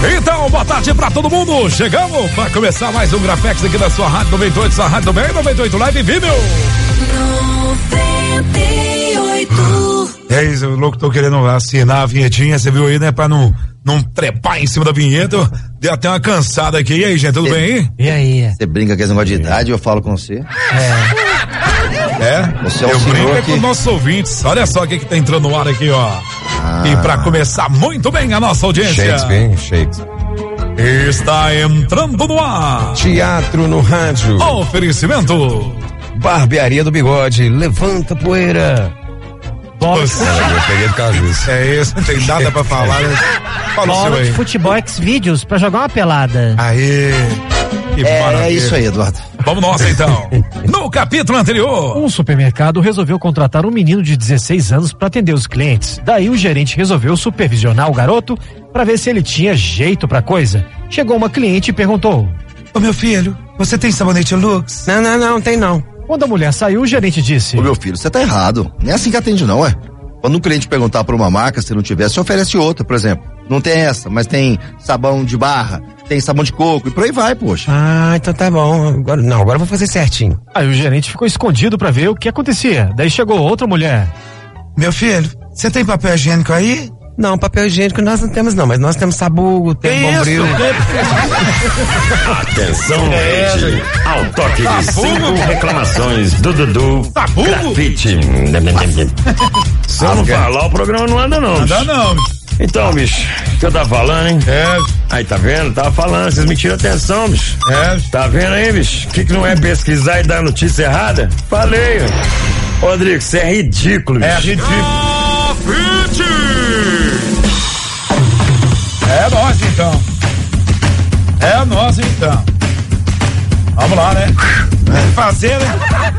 Então, boa tarde pra todo mundo. Chegamos pra começar mais um Grafex aqui da sua Rádio 98, sua Rádio também, 98 Live Vídeo. 98. É isso, o louco, tô querendo assinar a vinhetinha, você viu aí, né? Pra não trepar em cima da vinheta. Deu até uma cansada aqui. E aí, gente, tudo bem? E aí? Você brinca com esse negócio de idade, eu falo com você. Você é eu brinco que... com os nossos ouvintes. Olha só o que tá entrando no ar aqui, ó. E pra começar muito bem a nossa audiência. Shakespeare. Está entrando no ar. Teatro no rádio. Oferecimento. Barbearia do Bigode. Levanta poeira. Nossa, eu peguei do Cajus. É isso, não tem nada pra falar. Fala o seu Bola aí. de futebol Xvideos pra jogar uma pelada. Aê. Que maravilha. É isso aí, Eduardo. Vamos nós então. No capítulo anterior. Um supermercado resolveu contratar um menino de 16 anos para atender os clientes. Daí o gerente resolveu supervisionar o garoto para ver se ele tinha jeito pra coisa. Chegou uma cliente e perguntou: Ô meu filho, você tem sabonete Lux? Não tem não. Quando a mulher saiu, o gerente disse: Ô meu filho, você tá errado. Não é assim que atende não, Quando um cliente perguntar por uma marca, se não tiver, você oferece outra, por exemplo. Não tem essa, mas tem sabão de barra, tem sabão de coco e por aí vai, poxa. Ah, então tá bom. Agora eu vou fazer certinho. Aí o gerente ficou escondido pra ver o que acontecia. Daí chegou outra mulher. Meu filho, você tem papel higiênico aí? Não, papel higiênico nós não temos não, mas nós temos sabugo, temos bombril. Atenção, gente. Ao toque de 5 reclamações do Dudu. Grafite. Se eu não falar, o programa não anda não. Anda não. Então, bicho, o que eu tava falando, hein? Aí, tá vendo? Tava falando, vocês me tiram atenção, bicho. Tá vendo aí, bicho? O que não é pesquisar e dar notícia errada? Falei, Rodrigo, você é ridículo, bicho. É ridículo. É nós então. Vamos lá, né? Tem que fazer, né?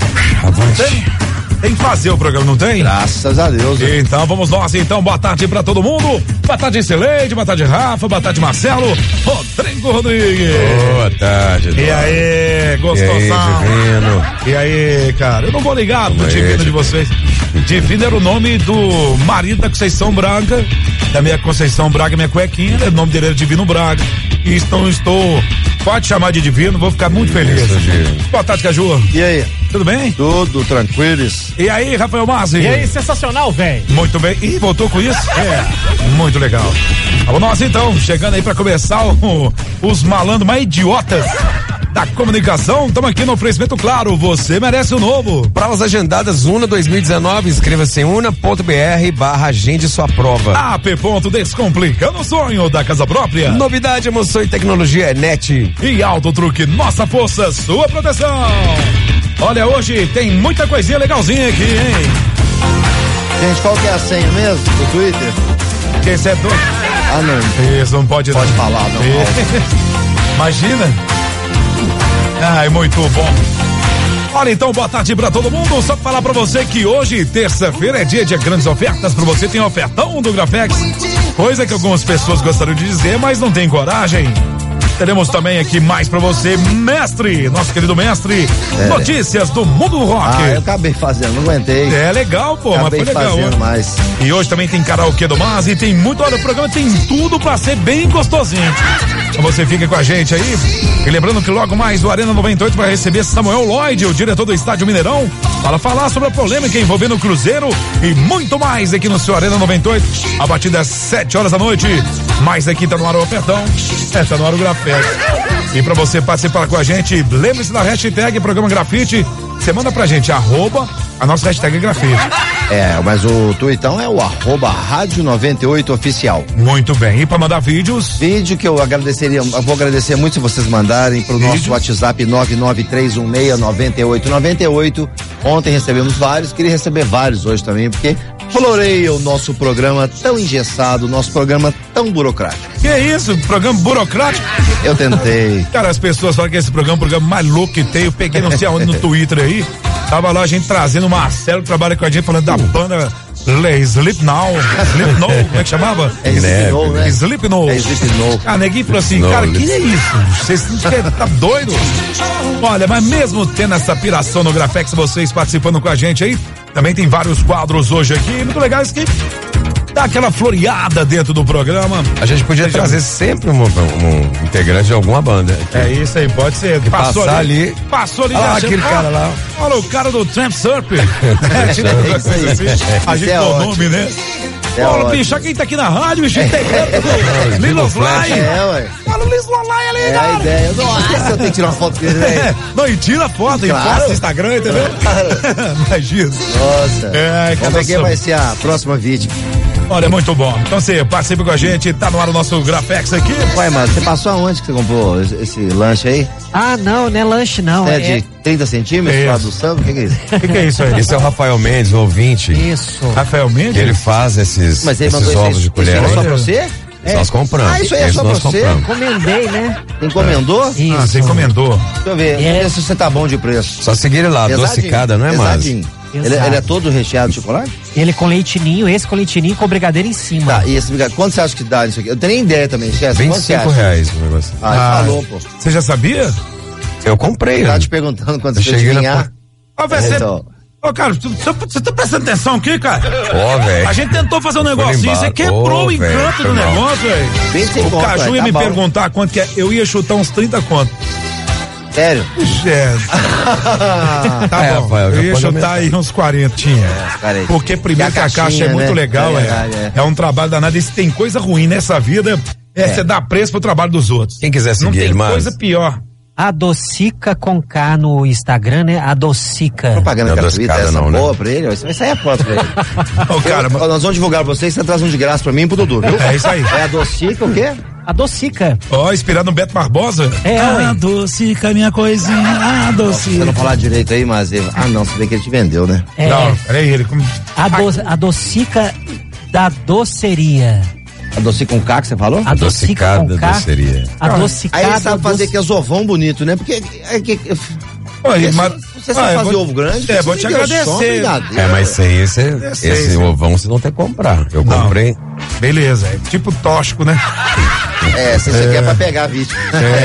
Tem que fazer o programa, não tem? Graças a Deus. Então vamos nós, então. Boa tarde pra todo mundo. Boa tarde, Celeide. Boa tarde, Rafa. Boa tarde, Marcelo. Rodrigo Rodrigues. Boa tarde, E aí, gostosão? E aí, cara? Eu não vou ligar pro Divino de vocês. Divino era o nome do marido da Conceição Braga, da minha Conceição Braga, minha cuequinha. O nome dele era Divino Braga. E estou pode chamar de Divino, vou ficar muito feliz. Boa tarde, Caju. E aí? Tudo bem? Tudo tranquilos. E aí, Rafael Mazzi? E aí, sensacional, velho. Muito bem. Ih, voltou com isso? Muito legal. Vamos nós então, chegando aí pra começar os malandros mais idiotas da comunicação. Estamos aqui no oferecimento, claro, você merece o novo. Provas agendadas UNA 2019, inscreva-se em una.br/agende sua prova. AP. Descomplicando o sonho da casa própria. Novidade, emoção e tecnologia é NET. E Auto Truque, nossa força, sua proteção. Olha, hoje tem muita coisinha legalzinha aqui, hein? Gente, qual que é a senha mesmo do Twitter? Que esse é doido. Ah, não. Isso, não pode falar, não. Imagina. Ai, muito bom. Olha, então, boa tarde pra todo mundo. Só pra falar pra você que hoje, terça-feira, é dia de grandes ofertas pra você. Tem ofertão do Grafex. Coisa que algumas pessoas gostariam de dizer, mas não tem coragem. Teremos também aqui mais pra você, Mestre, nosso querido Mestre, notícias do mundo do rock. Eu acabei fazendo, não aguentei. É legal, pô, acabei mas foi legal. Fazendo mais. E hoje também tem karaokê do Mas e tem muito, olha, o programa tem tudo pra ser bem gostosinho. Então você fica com a gente aí. E lembrando que logo mais o Arena 98 vai receber Samuel Lloyd, o diretor do Estádio Mineirão, para falar sobre a polêmica envolvendo o Cruzeiro e muito mais aqui no seu Arena 98, a partir das 7 horas da noite. Mais aqui tá no ar o ofertão, tá no ar o Grafite. E pra você participar com a gente, lembre-se da hashtag Programa Grafite. Você manda pra gente, @ a nossa hashtag Grafite. Mas o tweetão é o @Rádio 98 Oficial. Muito bem, e pra mandar vídeos? Vídeo que eu vou agradecer muito se vocês mandarem pro nosso WhatsApp 993169898. Ontem recebemos vários, queria receber vários hoje também, porque floreia o nosso programa tão engessado, nosso programa tão burocrático. Que isso? Programa burocrático? Eu tentei. Cara, as pessoas falam que esse programa é o programa mais louco que tem. Eu peguei não sei aonde no Twitter aí. Tava lá a gente trazendo o Marcelo que trabalha com a gente, falando da banda Sleep Now, como é que chamava? Sleep Now, né? Sleep Now. Sleep Now. Ah, neguinho falou assim, cara, que é isso? Vocês tá doido? Olha, mas mesmo tendo essa piração no Grafex, vocês participando com a gente aí, também tem vários quadros hoje aqui, muito legais que dar aquela floreada dentro do programa. A gente podia trazer sempre um integrante de alguma banda. É isso aí, pode ser. Passou ali. Passou ali. Olha lá, aquele cara lá. Olha o cara do Tramp Surfer. É isso aí. A gente deu o nome, né? Olha, bicho, quem tá aqui na rádio, bicho, tem Lilo Fly. Ué. Olha o Lilo Fly ali, É a cara. ideia. Nossa, eu tenho que tirar uma foto com ele, velho. Não, e tira foto, e Claro. posta no Instagram, entendeu? Imagina. Nossa. Vamos ver quem vai ser a próxima vítima. Olha, muito bom. Então você participa com a gente, tá no ar o nosso Grafex aqui. Ué, mano, você passou aonde que você comprou esse lanche aí? Ah, não é lanche não. É de 30 centímetros Isso. lá do samba? O que é isso? O que é isso aí? Esse é o Rafael Mendes, o ouvinte. Isso. Rafael Mendes? Ele faz esses Mas ele mandou ovos de colher. Isso é só aí. pra você? Nós compramos. Ah, isso aí é Esse só nós pra você? compramos. Encomendei, né? Encomendou? Isso. Ah, você encomendou. Deixa eu ver. Vamos ver se você tá bom de preço. Só seguir ele lá, Pesadinho. adocicada, não é mais? Pesadinho. Exato. Ele é todo recheado de chocolate? Ele com leitinho, esse com leitinho com brigadeiro em cima. Tá, e esse brigadeiro, quanto você acha que dá nisso aqui? Eu tenho nem ideia também, chefe. Quanto você acha? R$25 o negócio. Ah, ele falou, pô. Você já sabia? Eu comprei, Tá né? te perguntando quanto Eu você cheguei na adivinhar. Ó, vai ser. Então. Ô, cara, você tá prestando atenção aqui, cara? Ó, velho. A gente tentou fazer um negocinho, embalo. você quebrou Ô, o encanto velho, do foi mal. negócio, velho. 25 O conto, Caju ia tá me bom. perguntar quanto que é. Eu ia chutar uns 30 conto. Sério? Tá É, bom. Rafael, já Eu ia pode chutar aí uns 40. cara aí. Porque primeiro que a caixa é muito né? legal, É verdade, é um trabalho danado. E se tem coisa ruim nessa vida, você dá preço pro trabalho dos outros. Quem quiser Não seguir tem ele, mas coisa pior. Adocica com K no Instagram, né? Adocica. Propaganda Não é gratuita, adocicada essa não, né? boa pra ele, vai sair a foto pra ele. Ô, cara, Nós vamos divulgar pra vocês, você traz um de graça pra mim e pro Dudu, viu? é isso aí. É a docica o quê? Adocica. Ó, inspirado no Beto Barbosa. É, ué. Adocica minha coisinha, Se adocica. você não falar direito aí, mas ele... Ah, não, você vê que ele te vendeu, né? É, Não, peraí, ele. adocica da doceria. A doce com K que você falou? Adocica com adocicada K. doceria. Adocicada. Aí ele sabe fazer que é ovão bonito, né? Porque Oi, mas, você sabe fazer ovo grande. É, você vou me te deu agradecer. só brigadeiro. É, mas sem esse sei. ovão você não tem que comprar. Eu Não. comprei. Beleza, é tipo tóxico, né? É, se você quer pra pegar a vítima.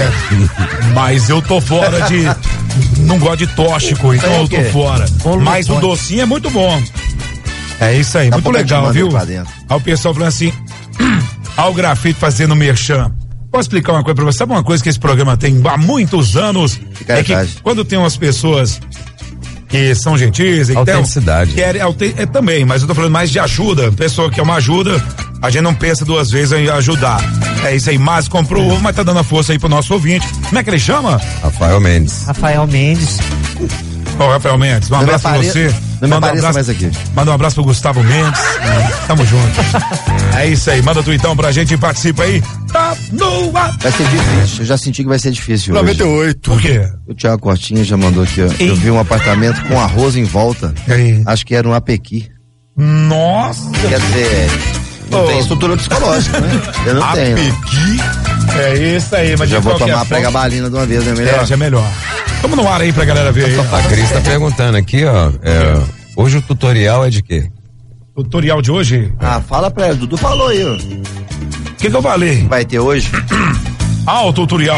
Mas eu tô fora de. Não gosto de tóxico, então eu tô quê? fora. Mas o docinho é muito bom. É isso aí, Dá muito pra legal, botar viu? pra dentro. Aí o pessoal falando assim, ao grafite fazendo merchan. Posso explicar uma coisa pra você? Sabe uma coisa que esse programa tem há muitos anos? Fica É que verdade. quando tem umas pessoas que são gentis e que tem, Autenticidade. também, mas eu tô falando mais de ajuda. Pessoa que é uma ajuda, a gente não pensa duas vezes em ajudar. É isso aí, mas comprou ovo, mas tá dando a força aí pro nosso ouvinte. Como é que ele chama? Rafael Mendes. Rafael Mendes. Ô, Rafael Mendes, um Não me abraço pra apare- você. não me Manda um apareça abraço, mais aqui. Manda um abraço pro Gustavo Mendes. Tamo junto. É isso aí, manda tu então pra gente e participa aí. Tá no ar. Vai ser difícil, eu já senti que vai ser difícil hoje. 98. Por quê? O Thiago Cortinha já mandou aqui, ó. Eu vi um apartamento com arroz em volta. E aí? Acho que era um apequi. Nossa. Quer dizer, não tem estrutura psicológica, né? Eu não tenho. Apequi. É isso aí, mas Já de vou qualquer tomar forma- pregabalina de uma vez, né? Melhor. É, já é melhor. Tamo no ar aí pra galera ver aí. A Cris tá perguntando aqui, ó. Hoje o tutorial é de quê? Tutorial de hoje? Ah, fala pra ela. Dudu falou aí, ó. O que eu falei? Vai ter hoje? Ah, o tutorial.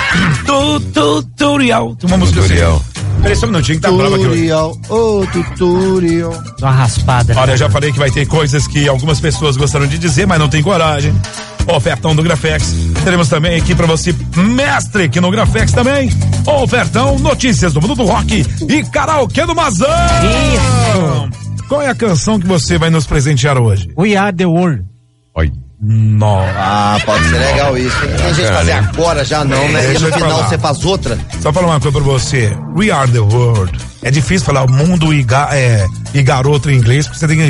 Tutorial. Tem uma música Tutorial. assim. Peraí só um minutinho que tá brava aqui hoje. Tutorial, ô tutorial. Dá uma raspada. Olha, eu já falei que vai ter coisas que algumas pessoas gostaram de dizer, mas não tem coragem. Ofertão do Grafex. Teremos também aqui pra você, mestre aqui no Grafex também. Ofertão, notícias do mundo do rock e karaokê do Mazão. Isso. Qual é a canção que você vai nos presentear hoje? We are the world. Oi. Nossa. Ah, pode ser legal isso, hein? Tem gente que fazer agora já não, né? Deixa E no eu final falar. você faz outra. Só falar uma coisa pra você. We are the world. É difícil falar o mundo e garoto em inglês, porque você tem que.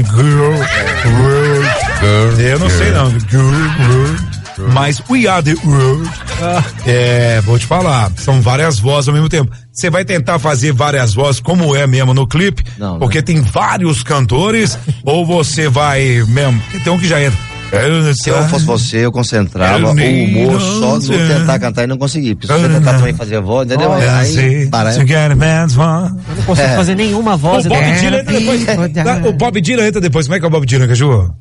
Eu não sei não. Mas we are the world. Vou te falar. São várias vozes ao mesmo tempo. Você vai tentar fazer várias vozes como é mesmo no clipe, Não, porque tem vários cantores, ou você vai mesmo. Tem um que já entra. Se eu fosse você, eu concentrava o humor só no tentar cantar e não conseguir. Porque se você tentar também fazer a voz, entendeu? Aí, para. Eu não consigo fazer nenhuma voz. O Bob Dylan entra depois. O Bob Dylan entra depois. Como é que é o Bob Dylan, Caju?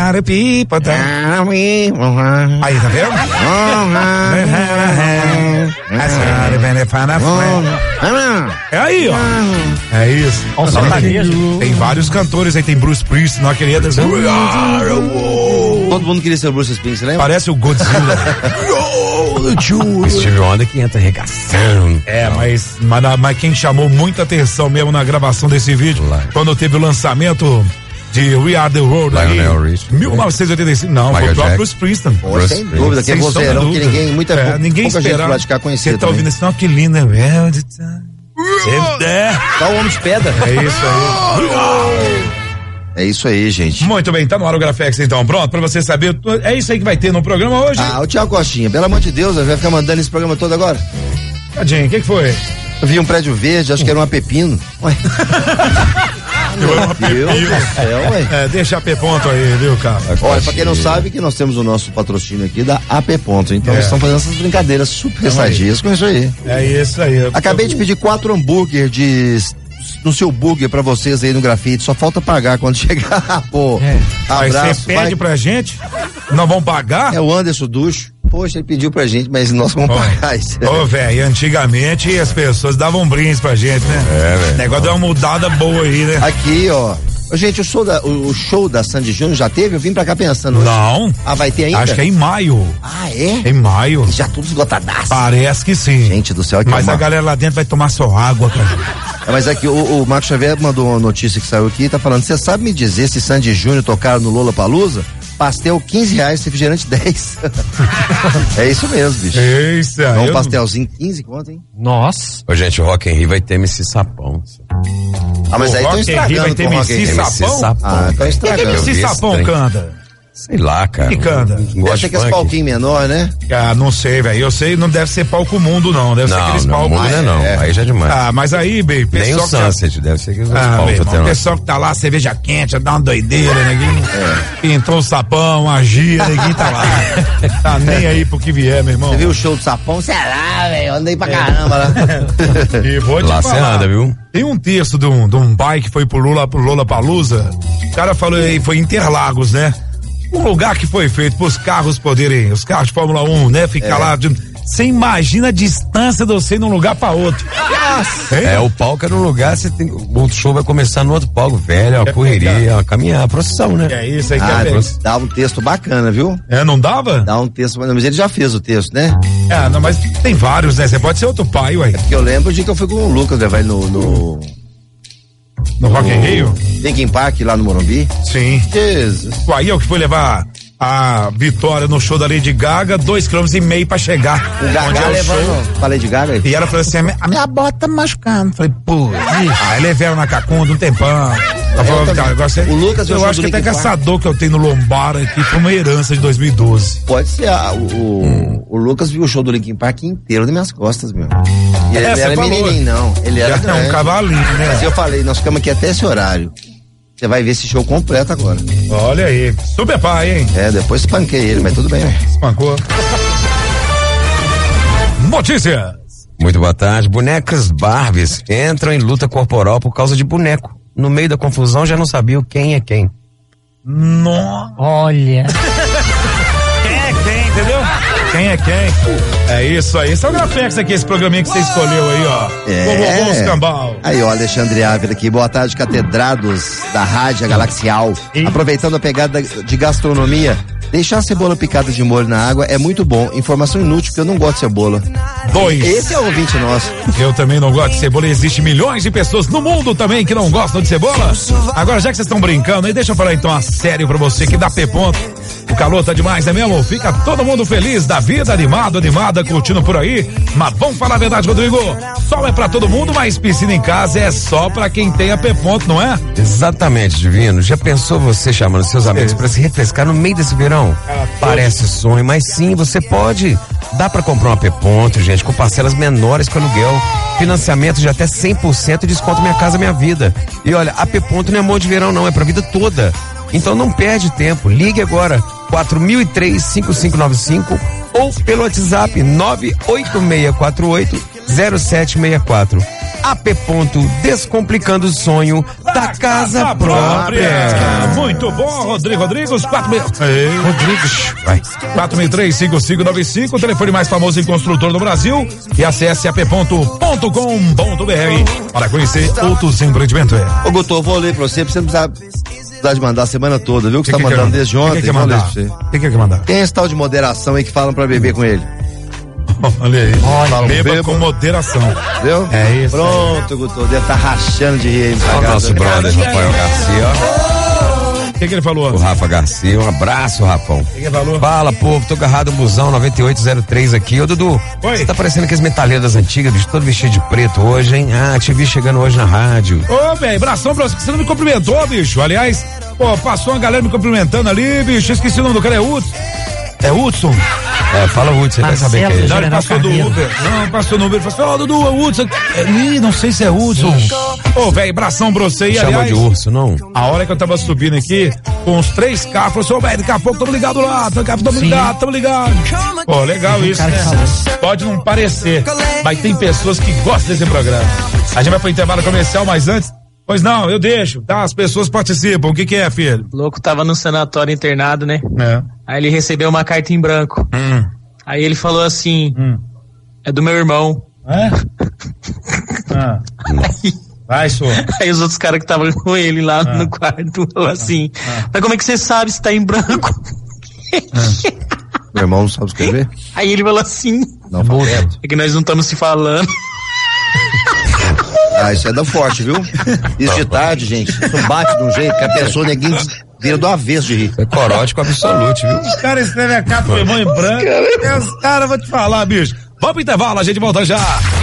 Aí, tá vendo? É aí, ó. É isso. Tem vários cantores aí, tem Bruce Springsteen, não queria das... Todo mundo queria ser o Bruce Springsteen, lembra? Parece o Godzilla. Steve Wonder que entra arregaçando. Mas quem chamou muita atenção mesmo na gravação desse vídeo, quando teve o lançamento de We Are The World aí, 1985, não, foi o próprio Bruce Springsteen. Sem dúvida, que é vozeirão que ninguém pouca gente praticar conhecer. Você tá ouvindo isso, não, que lindo, né? Só o homem de pedra. É isso aí. É isso aí, gente. Muito bem, tá no ar o Grafex então, pronto, pra você saber, é isso aí que vai ter no programa hoje? O Thiago Costinha, pelo amor de Deus, vai ficar mandando esse programa todo agora? Tadinho, o que foi? Eu vi um prédio verde, acho que era uma pepino. Ué. Deixa a AP Ponto aí, viu, cara? Olha, pra quem não sabe, que nós temos o nosso patrocínio aqui da AP Ponto, então eles estão fazendo essas brincadeiras super sadias com isso aí. É isso aí. Acabei de pedir 4 hambúrguer no seu burger pra vocês aí no Grafite, só falta pagar quando chegar, pô. Abraço. Você pede pra gente? Não vão pagar? É o Anderson Ducho. Poxa, ele pediu pra gente, mas nós vamos pagar isso. Velho, antigamente as pessoas davam brindes pra gente, né? O negócio deu uma mudada boa aí, né? Aqui, ó. Gente, o show da Sandy Júnior já teve? Eu vim pra cá pensando hoje. Não. Vai ter ainda? Acho que é em maio. É? Em maio. Já tudo esgotadaço. Parece que sim. Gente do céu. Mas a galera lá dentro vai tomar só água, cara. Mas aqui o Marcos Xavier mandou uma notícia que saiu aqui, tá falando, você sabe me dizer se Sandy Júnior tocaram no Lollapalooza? Pastel R$15, refrigerante 10. É isso mesmo, bicho. Isso aí. Um pastelzinho 15, quanto, hein? Nossa. Ô, gente, o Rock in Rio vai ter MC Sapão. Mas aí estão estragando. Vai ter MC Sapão? Estão estragando. O que MC Sapão canta? Sei lá, cara. Que canta? Acho que é esse palquinho menor, né? Não sei, velho. Eu sei, não deve ser palco mundo, não. Deve ser aqueles palcos. Não. Aí já é demais. Mas aí, bem, nem o Sunset, deve ser aqueles palcos. O pessoal que tá lá, cerveja quente, dá uma doideira, neguinho. Pintou o sapão, agia, neguinho tá lá. Tá nem aí pro que vier, meu irmão. Você viu o show do Sapão? Sei lá, velho. Andei pra caramba lá. E vou te falar. Lá você anda, viu? Tem um texto de um pai que foi pro Lollapalooza. O cara falou aí, foi Interlagos, né? Um lugar que foi feito para os carros poderem, os carros de Fórmula 1, né? Ficar lá. Você imagina a distância de você ir de um lugar para outro. O palco é num lugar, o outro show vai começar no outro palco, velho, uma correria, uma caminhada, uma procissão, né? É isso aí que dá um texto bacana, viu? Não dava? Dá um texto, mas ele já fez o texto, né? Não, mas tem vários, né? Você pode ser outro pai, ué. Porque eu lembro de que eu fui com o Lucas, vai no Rock in Rio? Linkin Park lá no Morumbi? Sim. Jesus. Aí eu que fui levar a Vitória no show da Lady Gaga, 2,5 km pra chegar. O Gaga levando pra Lady Gaga? E ela falou assim, a minha bota tá machucando. Falei, pô, aí levaram na Cacunda um tempão. O Lucas, eu acho que até caçador que eu tenho no lombar aqui foi uma herança de 2012. Pode ser. O Lucas viu o show do Linkin Park inteiro nas minhas costas, meu. E ele era menininho, não. Ele era um cavalinho, né? Mas eu falei, nós ficamos aqui até esse horário. Você vai ver esse show completo agora. Olha aí, super pai, hein? Depois espanquei ele, mas tudo bem, né? Espancou. Notícias. Muito boa tarde. Bonecas Barbies entram em luta corporal por causa de boneco. No meio da confusão já não sabia quem é quem. Olha. Quem é quem, entendeu? Quem é quem? É isso aí. Esse é o Grafex aqui, esse programinha que você escolheu aí, ó. Vovô Escambau. Aí, ó, Alexandre Ávila aqui. Boa tarde, catedrados da Rádio Galaxial. Aproveitando a pegada de gastronomia, deixar a cebola picada de molho na água é muito bom. Informação inútil, porque eu não gosto de cebola. 2. Esse é o ouvinte nosso. Eu também não gosto de cebola. Existem milhões de pessoas no mundo também que não gostam de cebola. Agora, já que vocês estão brincando aí, deixa eu falar então a sério pra você que dá pé ponto. O calor tá demais, é mesmo? Fica todo mundo feliz da vida, animada, curtindo por aí. Mas vamos falar a verdade, Rodrigo. Sol é pra todo mundo, mas piscina em casa é só pra quem tem a pé ponto, não é? Exatamente, Divino. Já pensou você chamando seus amigos pra se refrescar no meio desse verão? Parece sonho, mas sim, você pode. Dá pra comprar uma pé ponto, gente, com parcelas menores que o aluguel. Financiamento de até 100% e desconto Minha Casa Minha Vida. E olha, a pé ponto não é amor de verão não, é pra vida toda. Então não perde tempo, ligue agora 4003-5595 ou pelo WhatsApp 98648-0764. AP Ponto, descomplicando o sonho da casa própria. Muito bom, Rodrigo Rodrigues, 463-5595, o telefone mais famoso em construtor do Brasil, e acesse ap.com.br para conhecer outros empreendimentos. Ô Guto, eu vou ler pra você não precisar de mandar a semana toda, viu? Que você tá mandando desde ontem. O que quer mandar? Tem esse tal de moderação aí que falam pra beber com ele. Olha aí. Beba com moderação. Viu? É isso. Pronto, Guto. Deve estar rachando de rir. O nosso brother Rafael Garcia. O que ele falou? O Rafa Garcia, um abraço, Rafão. O que ele falou? Fala, povo, tô agarrado no busão 9803 aqui. Ô, Dudu, você tá parecendo aqueles metaleiros das antigas, bicho, todo vestido de preto hoje, hein? Ah, te vi chegando hoje na rádio. Ô, velho, abração pra você, que você não me cumprimentou, bicho. Aliás, passou uma galera me cumprimentando ali, bicho, esqueci o nome do cara, é Hudson. É Hudson? Fala Hudson, você vai saber quem é. Não, ele passou do Uber. Não, passou no Uber. Ele falou, Dudu, é Hudson. Não sei se é Hudson. Velho, abração pra você. E, chama de urso, não? A hora que eu tava subindo aqui, com os 3 carros, falou, velho, daqui a pouco tamo ligado lá. Tamo ligado. Legal isso, né? Pode não parecer, mas tem pessoas que gostam desse programa. A gente vai pro intervalo comercial, mas antes... Pois não, eu deixo, tá? As pessoas participam. O que é, filho? O louco tava no sanatório internado, né? É. Aí ele recebeu uma carta em branco. Aí ele falou assim, é do meu irmão. É? Vai, senhor. Aí os outros caras que estavam com ele lá no quarto falaram assim, mas como é que você sabe se tá em branco? Meu irmão não sabe escrever? Aí ele falou assim, não, é que nós não estamos se falando. Isso é da forte, viu? Isso de tarde, gente, isso bate de um jeito que a pessoa, ninguém vira do avesso de rir. É corótico absoluto, viu? Os caras escrevem a carta do irmão em branco. Os caras, vou te falar, bicho. Vamos pro intervalo, a gente volta já.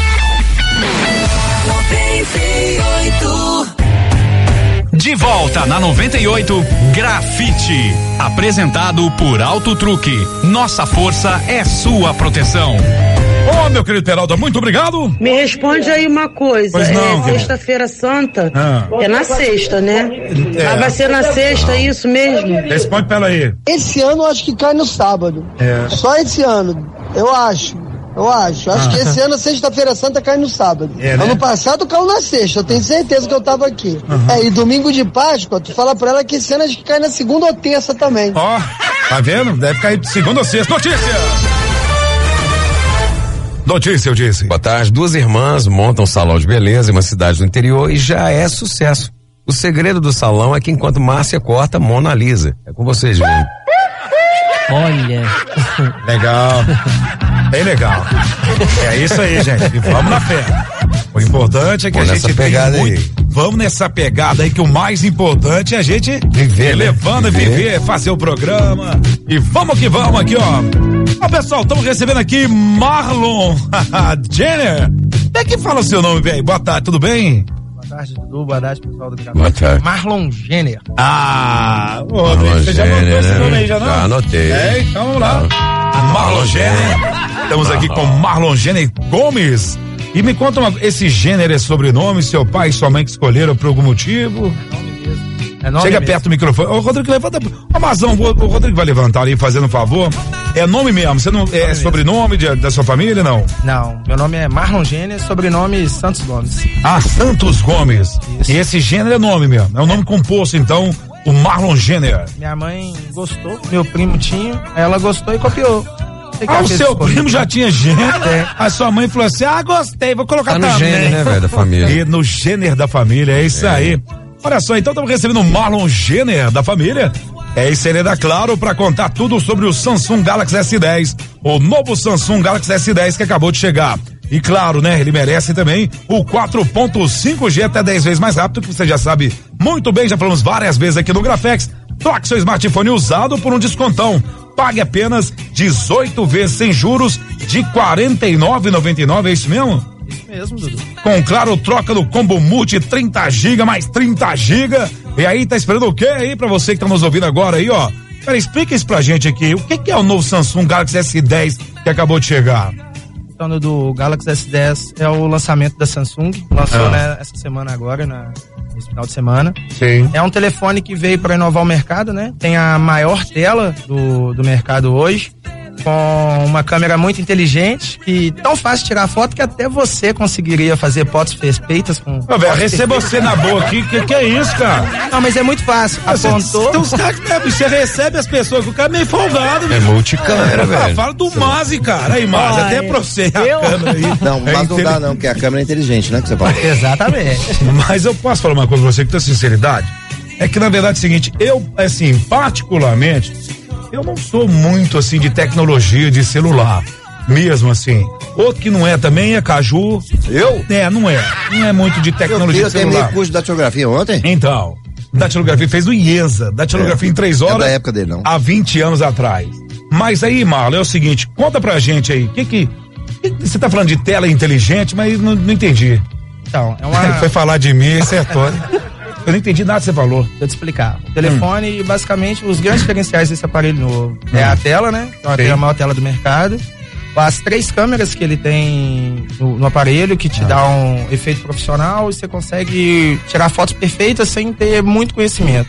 De volta na 98, Grafite. Apresentado por Auto Truque. Nossa força é sua proteção. Meu querido Peralta, muito obrigado. Me responde aí uma coisa. Pois não, Sexta-feira Santa é na sexta, né? Mas vai ser na sexta, é isso mesmo? Responde pra ela aí. Esse ano eu acho que cai no sábado. Só esse ano, eu acho. Acho que esse ano a Sexta-feira Santa cai no sábado. Né? Ano passado caiu na sexta, eu tenho certeza que eu tava aqui. E domingo de Páscoa, tu fala pra ela que esse ano acho que cai na segunda ou terça também. Tá vendo? Deve cair de segunda ou sexta. Notícia, eu disse. Boa tarde. 2 irmãs montam um salão de beleza em uma cidade do interior e já é sucesso. O segredo do salão é que enquanto Márcia corta, Mona Lisa. É com vocês, gente. Olha. Legal. Bem legal. É isso aí, gente. E vamos na fé. O importante é que a gente pegada tem muito. Vamos nessa pegada aí, que o mais importante é a gente viver, levando e viver, fazer o programa. E vamos que vamos aqui, ó. Pessoal, estamos recebendo aqui Marlon Jenner. Como é que fala o seu nome, velho? Boa tarde, tudo bem? Boa tarde, Dudu. Boa tarde, pessoal do Café. Boa tarde. Marlon Jenner. Você já anotou esse nome aí, já não? Já anotei. Então vamos lá. Marlon Jenner. Estamos aqui com Marlon Jenner Gomes. E me conta esse Jenner é sobrenome, seu pai e sua mãe que escolheram por algum motivo? Chega perto do microfone. Ô, Rodrigo, levanta. Amazão, o Rodrigo vai levantar ali, fazendo um favor. É nome mesmo, você não é sobrenome da sua família, não? Não, meu nome é Marlon Jenner, sobrenome Santos Gomes. Santos Gomes. Isso. E esse Jenner é nome mesmo, é um nome composto, então, o Marlon Jenner. Minha mãe gostou, meu primo tinha, ela gostou e copiou. O seu primo já tinha Jenner, a sua mãe falou assim, gostei, vou colocar no também. Jenner, né, velho, da família. E no Jenner da família, é isso aí. Olha só, então estamos recebendo o Marlon Jenner da família. Isso ele é da Claro para contar tudo sobre o Samsung Galaxy S10, o novo Samsung Galaxy S10 que acabou de chegar. E claro, né, ele merece também o 4.5G até 10 vezes mais rápido, que você já sabe muito bem, já falamos várias vezes aqui no Grafex. Troque seu smartphone usado por um descontão. Pague apenas 18 vezes sem juros de R$ 49,99, é isso mesmo? Isso mesmo, Dudu. Com Claro, troca do combo multi 30 GB mais 30 GB. E aí, tá esperando o quê aí pra você que tá nos ouvindo agora aí, ó? Cara, explica isso pra gente aqui. O que é o novo Samsung Galaxy S10 que acabou de chegar? Então, do Galaxy S10 é o lançamento da Samsung. Lançou, né, essa semana agora, nesse final de semana. Sim. É um telefone que veio para inovar o mercado, né? Tem a maior tela do mercado hoje. com uma câmera muito inteligente e tão fácil tirar foto que até você conseguiria fazer fotos perfeitas com. Receba você na boa aqui, que é isso, cara? Não, mas é muito fácil. Apontou. Então, você recebe as pessoas, o cara é meio folgado. É multicâmera, velho. Fala do Mazi, cara. Aí, Mazi, até pra você a câmera aí. Não, mas não dá não, porque a câmera é inteligente, né, que você fala. Exatamente. Mas eu posso falar uma coisa pra você com toda sinceridade? É que, na verdade, é o seguinte, eu, assim, particularmente, eu não sou muito, assim, de tecnologia de celular, mesmo assim. Outro que não é também é Caju. Eu? Não é muito de tecnologia de celular. Eu terminei curso de datilografia ontem. Então, datilografia fez o IESA, datilografia em 3 horas. É da época dele, não. Há 20 anos atrás. Mas aí, Marlon, é o seguinte, conta pra gente aí, você tá falando de tela inteligente, mas não entendi. Então, é uma... Foi falar de mim, acertou. Eu não entendi nada que você falou. Deixa eu te explicar. O telefone, basicamente, os grandes diferenciais desse aparelho novo é a tela, né? Então, é a maior tela do mercado. As 3 câmeras que ele tem no aparelho, que te dá um efeito profissional e você consegue tirar fotos perfeitas sem ter muito conhecimento.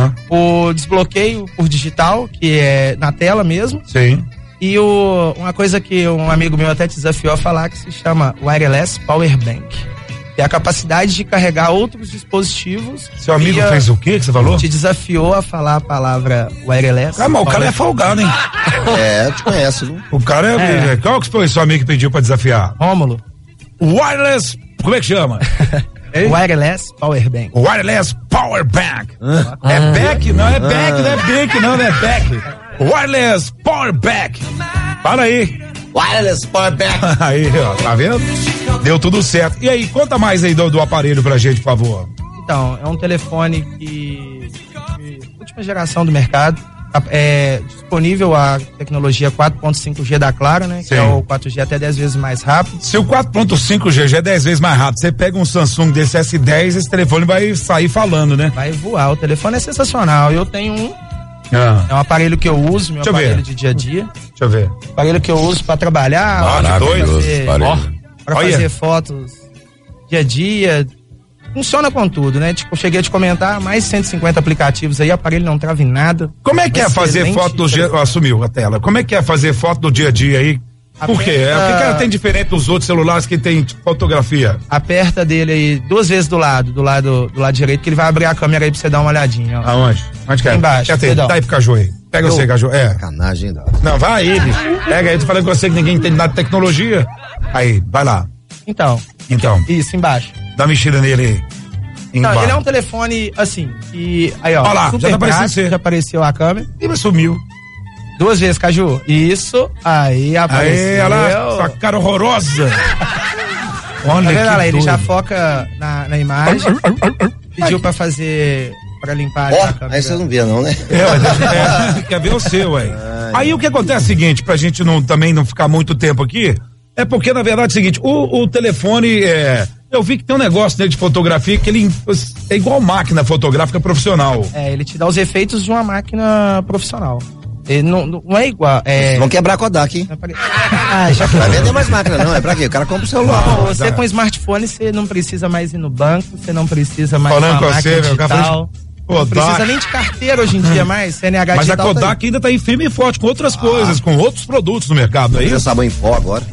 O desbloqueio por digital, que é na tela mesmo. Sim. E uma coisa que um amigo meu até te desafiou a falar, que se chama Wireless Power Bank. Que é a capacidade de carregar outros dispositivos. Seu amigo fez o quê que você falou? Te desafiou a falar a palavra wireless. Mas o cara é folgado, hein? Eu te conheço, viu? O cara é... Qual que foi seu amigo que pediu pra desafiar? Rômulo. Wireless... Como é que chama? Wireless Power Bank. Wireless Power Bank. É back? Não é back, não é bank, não é back. Wireless Power Bank. Para aí. Wireless Power Bank. Aí, ó, tá vendo? Deu tudo certo. E aí, conta mais aí do aparelho pra gente, por favor. Então, é um telefone de última geração do mercado. É disponível a tecnologia 4.5G da Claro, né? Sim. Que é o 4G até 10 vezes mais rápido. Se o 4.5G já é 10 vezes mais rápido, você pega um Samsung desse S10, esse telefone vai sair falando, né? Vai voar. O telefone é sensacional. Eu tenho um. É um aparelho que eu uso, meu aparelho de dia a dia. Deixa eu ver. Aparelho que eu uso pra trabalhar. Pra fazer fotos dia a dia. Funciona com tudo, né? Tipo, eu cheguei a te comentar, mais de 150 aplicativos aí, o aparelho não trava em nada. Como é que é fazer foto do dia... Assumiu a tela. Como é que é fazer foto do dia a dia aí? Por quê? O que ela tem diferente dos outros celulares que tem fotografia? Aperta dele aí 2 vezes do lado direito, que ele vai abrir a câmera aí pra você dar uma olhadinha. Ó. Aonde? Onde que é? Embaixo. Dá aí pro Caju aí. Pega você, Caju. Sacanagem ainda. Não, vai aí, bicho. Pega aí, tô falando com você que ninguém entende nada de tecnologia. Aí, vai lá. Então. Isso, embaixo. Dá uma mexida nele aí. Não, ele é um telefone, assim, que... Aí, ó. Olha lá, já tá aparecendo você. Já apareceu a câmera. E sumiu. 2 vezes, Caju. Isso, aí apareceu. Aí, olha lá, sua cara horrorosa. Olha lá, ele já foca na imagem. Pediu pra fazer... Pra limpar a câmera. Aí vocês não viram, não, né? Quer ver o seu, ué. Aí o que acontece é o seguinte, pra gente também não ficar muito tempo aqui, é porque, na verdade, é o seguinte, o telefone, eu vi que tem um negócio nele de fotografia que ele é igual máquina fotográfica profissional. Ele te dá os efeitos de uma máquina profissional. Ele não é igual. Vão quebrar a Kodak, hein? Já vai vender mais máquina, não. É pra quê? O cara compra o celular. Você com smartphone, você não precisa mais ir no banco, você não precisa mais falando com você, digital. Não precisa nem de carteira hoje em dia mais, CNH mas digital. Mas a Kodak ainda tá aí firme e forte com outras coisas, com outros produtos no mercado, aí. Tem sabão em pó agora.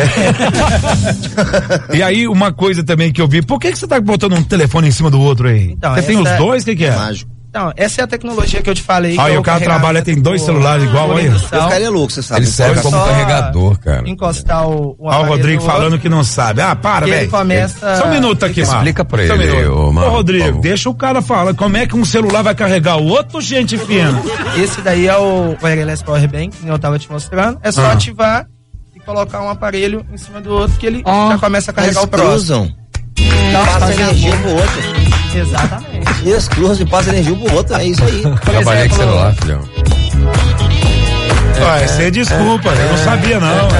E aí, uma coisa também que eu vi, por que você tá botando um telefone em cima do outro aí? Então, você tem os dois? O que é? Mágico. Então, essa é a tecnologia que eu te falei. Aí o cara trabalha, tem 2 celulares igual aí. Eu ficaria louco, você sabe. Ele serve como carregador, cara. Encostar o o Rodrigo falando que não sabe. Para, velho. Só um minuto aqui, Marcos. Explica pra ele, ô Rodrigo, deixa o cara falar. Como é que um celular vai carregar o outro, gente fina? Esse daí é o Wireless Power Bank, que eu tava te mostrando. É só ativar e colocar um aparelho em cima do outro que ele já começa a carregar o próximo. Passa energia pro outro. Exatamente. Isso, cruza e passa energia pro outro, é isso aí. Trabalhei com celular, filhão. Você desculpa, eu não sabia não.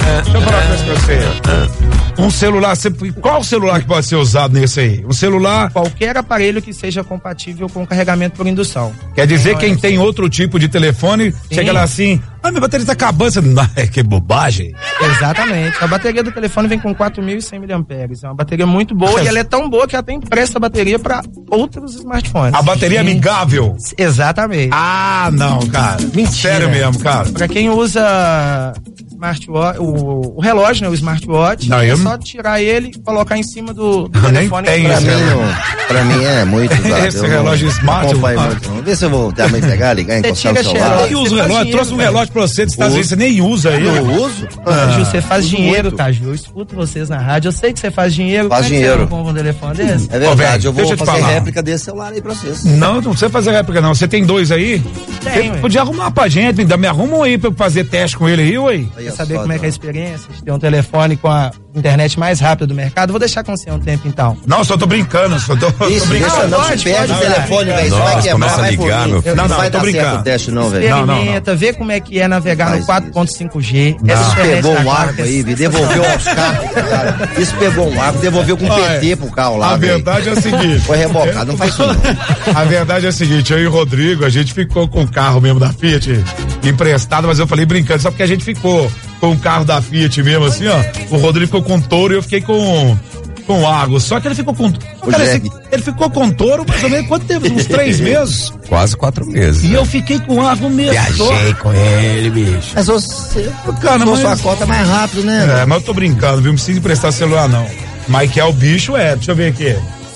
Deixa eu falar uma coisa pra você. Um celular, qual celular que pode ser usado nesse aí? Um celular... Qualquer aparelho que seja compatível com carregamento por indução. Quer dizer, quem tem outro tipo de telefone, chega lá assim, minha bateria tá acabando. Você, que bobagem. Exatamente. A bateria do telefone vem com 4.100 mAh. É uma bateria muito boa e ela é tão boa que até empresta a bateria para outros smartphones. A bateria amigável? Exatamente. Ah, não, cara. Mentira. Sério mesmo, cara. Pra quem usa smartwatch, o relógio, né, o smartwatch, é só tirar ele e colocar em cima do telefone. Nem tem pra mim é muito usado. Esse relógio smart. Vê se eu vou também pegar, ligar, encostar no celular. Eu uso o relógio, trouxe um relógio pra você dos Estados Unidos, você nem usa ele. Eu uso? Ju, você faz dinheiro, tá, Ju? Eu escuto vocês na rádio, eu sei que você faz dinheiro. Faz dinheiro. Você compra um telefone desse? É verdade, eu vou fazer réplica desse celular aí pra vocês. Não precisa fazer réplica não, você tem 2 aí? Tem, você podia arrumar pra gente, me arruma aí pra eu fazer teste com ele aí, ué. Quer saber como é que é a experiência de ter um telefone com a internet mais rápida do mercado? Vou deixar com você um tempo então. Não, só tô brincando, Isso, deixa não, você perde o telefone, velho. Você vai quebrar, começa a ligar, meu filho. Não vai dar certo o teste não, velho. Experimenta, vê como é que é navegar no 4.5G. Isso pegou um arco aí, devolveu aos carros, cara. Isso pegou um arco, devolveu com PT pro carro lá, a verdade é o seguinte. Foi rebocado, não faz isso não. A verdade é o seguinte, eu e o Rodrigo, a gente ficou com o carro mesmo da Fiat emprestado, mas eu falei brincando, só porque a gente ficou com o carro da Fiat mesmo, assim, ó. O Rodrigo ficou com touro e eu fiquei com Argo. Só que ele ficou com. Cara, ele ficou com touro mais ou menos quanto tempo? Uns 3 meses? Quase 4 meses. E eu fiquei com Argo mesmo. Viajei com ele, bicho. Mas você. Cara, mas sua cota mais rápido, né? Mas eu tô brincando, viu? Não precisa emprestar celular, não. Mas que é o bicho, deixa eu ver aqui.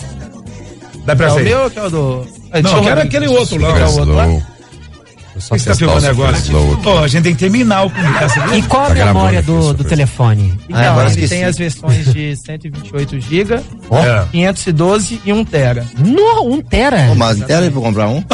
Dá pra ser? É o meu ou que é o do. Não, eu quero aquele outro lá. É o outro lá? Você está filmando agora? A gente tem que terminar o conversa. E qual a memória do telefone? Então, ele tem as versões de 128 GB, 512 e 1 tera. No, 1 tera? Pô, mas 1 tera pra comprar um?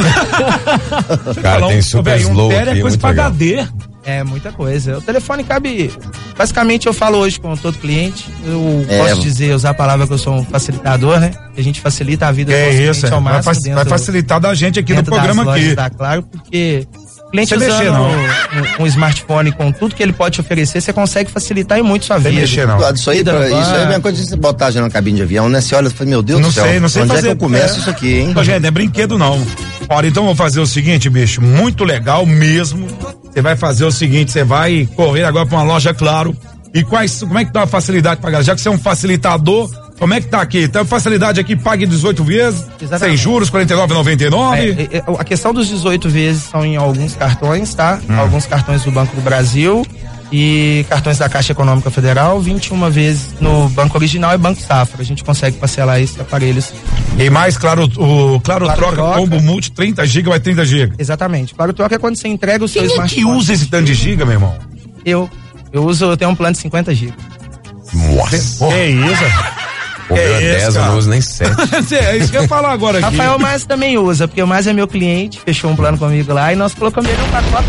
Cara, tem super slow 1 tera é coisa pra HD. É muita coisa. O telefone cabe. Basicamente, eu falo hoje com todo cliente. Eu posso dizer, usar a palavra que eu sou um facilitador, né? A gente facilita a vida do nosso cliente ao máximo. Vai facilitar da gente aqui no programa aqui. Tá claro, porque o cliente usando um smartphone com tudo que ele pode te oferecer, você consegue facilitar e muito sua vida. Isso aí é a mesma coisa de você botar já na cabine de avião, né? Você olha e fala, meu Deus do céu. Não sei onde fazer. É que eu começo isso aqui, hein? Gente, não é brinquedo não. Olha, então vamos fazer o seguinte, bicho, muito legal mesmo. Você vai fazer o seguinte, você vai correr agora pra uma loja, claro. E como é que tá a facilidade pra galera? Já que você é um facilitador, como é que tá aqui? Tem facilidade aqui, pague 18 vezes, sem juros, R$49,99. A questão dos 18 vezes são em alguns cartões, tá? Alguns cartões do Banco do Brasil e cartões da Caixa Econômica Federal, 21 vezes no Banco Original e Banco Safra. A gente consegue parcelar esse aparelho. E mais, claro troca combo multi 30 GB vai 30 GB. Exatamente. Claro troca é quando você entrega o seu smartphone. Quem que usa esse tanto de giga, meu irmão? Eu tenho um plano de 50 GB. Nossa. Que isso? O meu é 10, eu não uso nem 7. É isso que eu ia falar agora aqui. Rafael Mas também usa, porque o Mas é meu cliente, fechou um plano comigo lá e nós colocamos ele no pacote.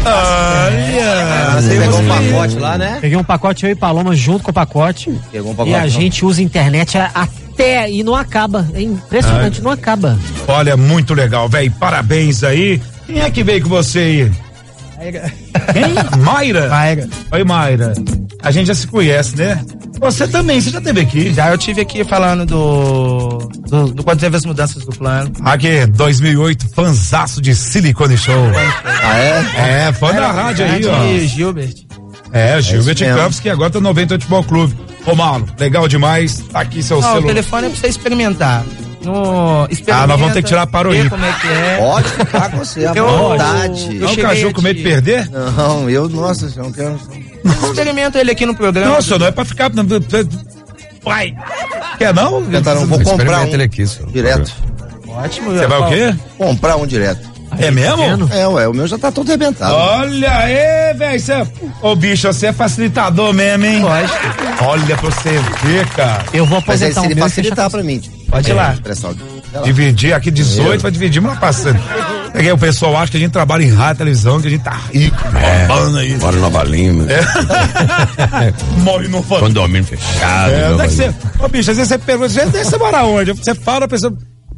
Você pegou um pacote lá, né? Peguei um pacote, eu e Paloma junto com o pacote. Pegou um pacote. E a gente usa internet até e não acaba. É impressionante, não acaba. Olha, muito legal, velho. Parabéns aí. Quem é que veio com você aí? Quem? Mayra? Oi, Mayra. A gente já se conhece, né? Você também, você já esteve aqui? Já, eu tive aqui falando do quando teve as mudanças do plano. Aqui, 2008, fanzaço de Silicone Show. Ah, é? É, fã da rádio aí, ó. Gilbert. Gilbert Campos, que agora tá no 98 Futebol Clube. Ô, Mauro, legal demais. Tá aqui seu celular. O telefone é pra você experimentar. Nós vamos ter que tirar para o Rio. Como é que é? Pode ficar com você, à vontade. Não, o Caju com medo de perder? Não, nossa, não quero. Experimenta ele aqui no programa. Nossa, não é pra ficar. Pai! Quer não? Vou comprar ele aqui, direto. Ótimo. Você vai o quê? Comprar um direto. É mesmo? O meu já tá todo arrebentado. Olha aí, velho. Ô, bicho, você é facilitador mesmo, hein? Olha pra você ver, cara. Eu vou aposentar o meu facilitar pra mim. Pode ir lá. Dividir aqui 18, vai dividir uma passando. Peguei o pessoal, acha que a gente trabalha em rádio, televisão, que a gente tá rico, roubando aí. Mora em Nova Lima. Mora em Nova Lima. Condomínio fechado. Onde é que você... Ô, bicho, às vezes você pergunta, você mora onde? Você fala, a pessoa...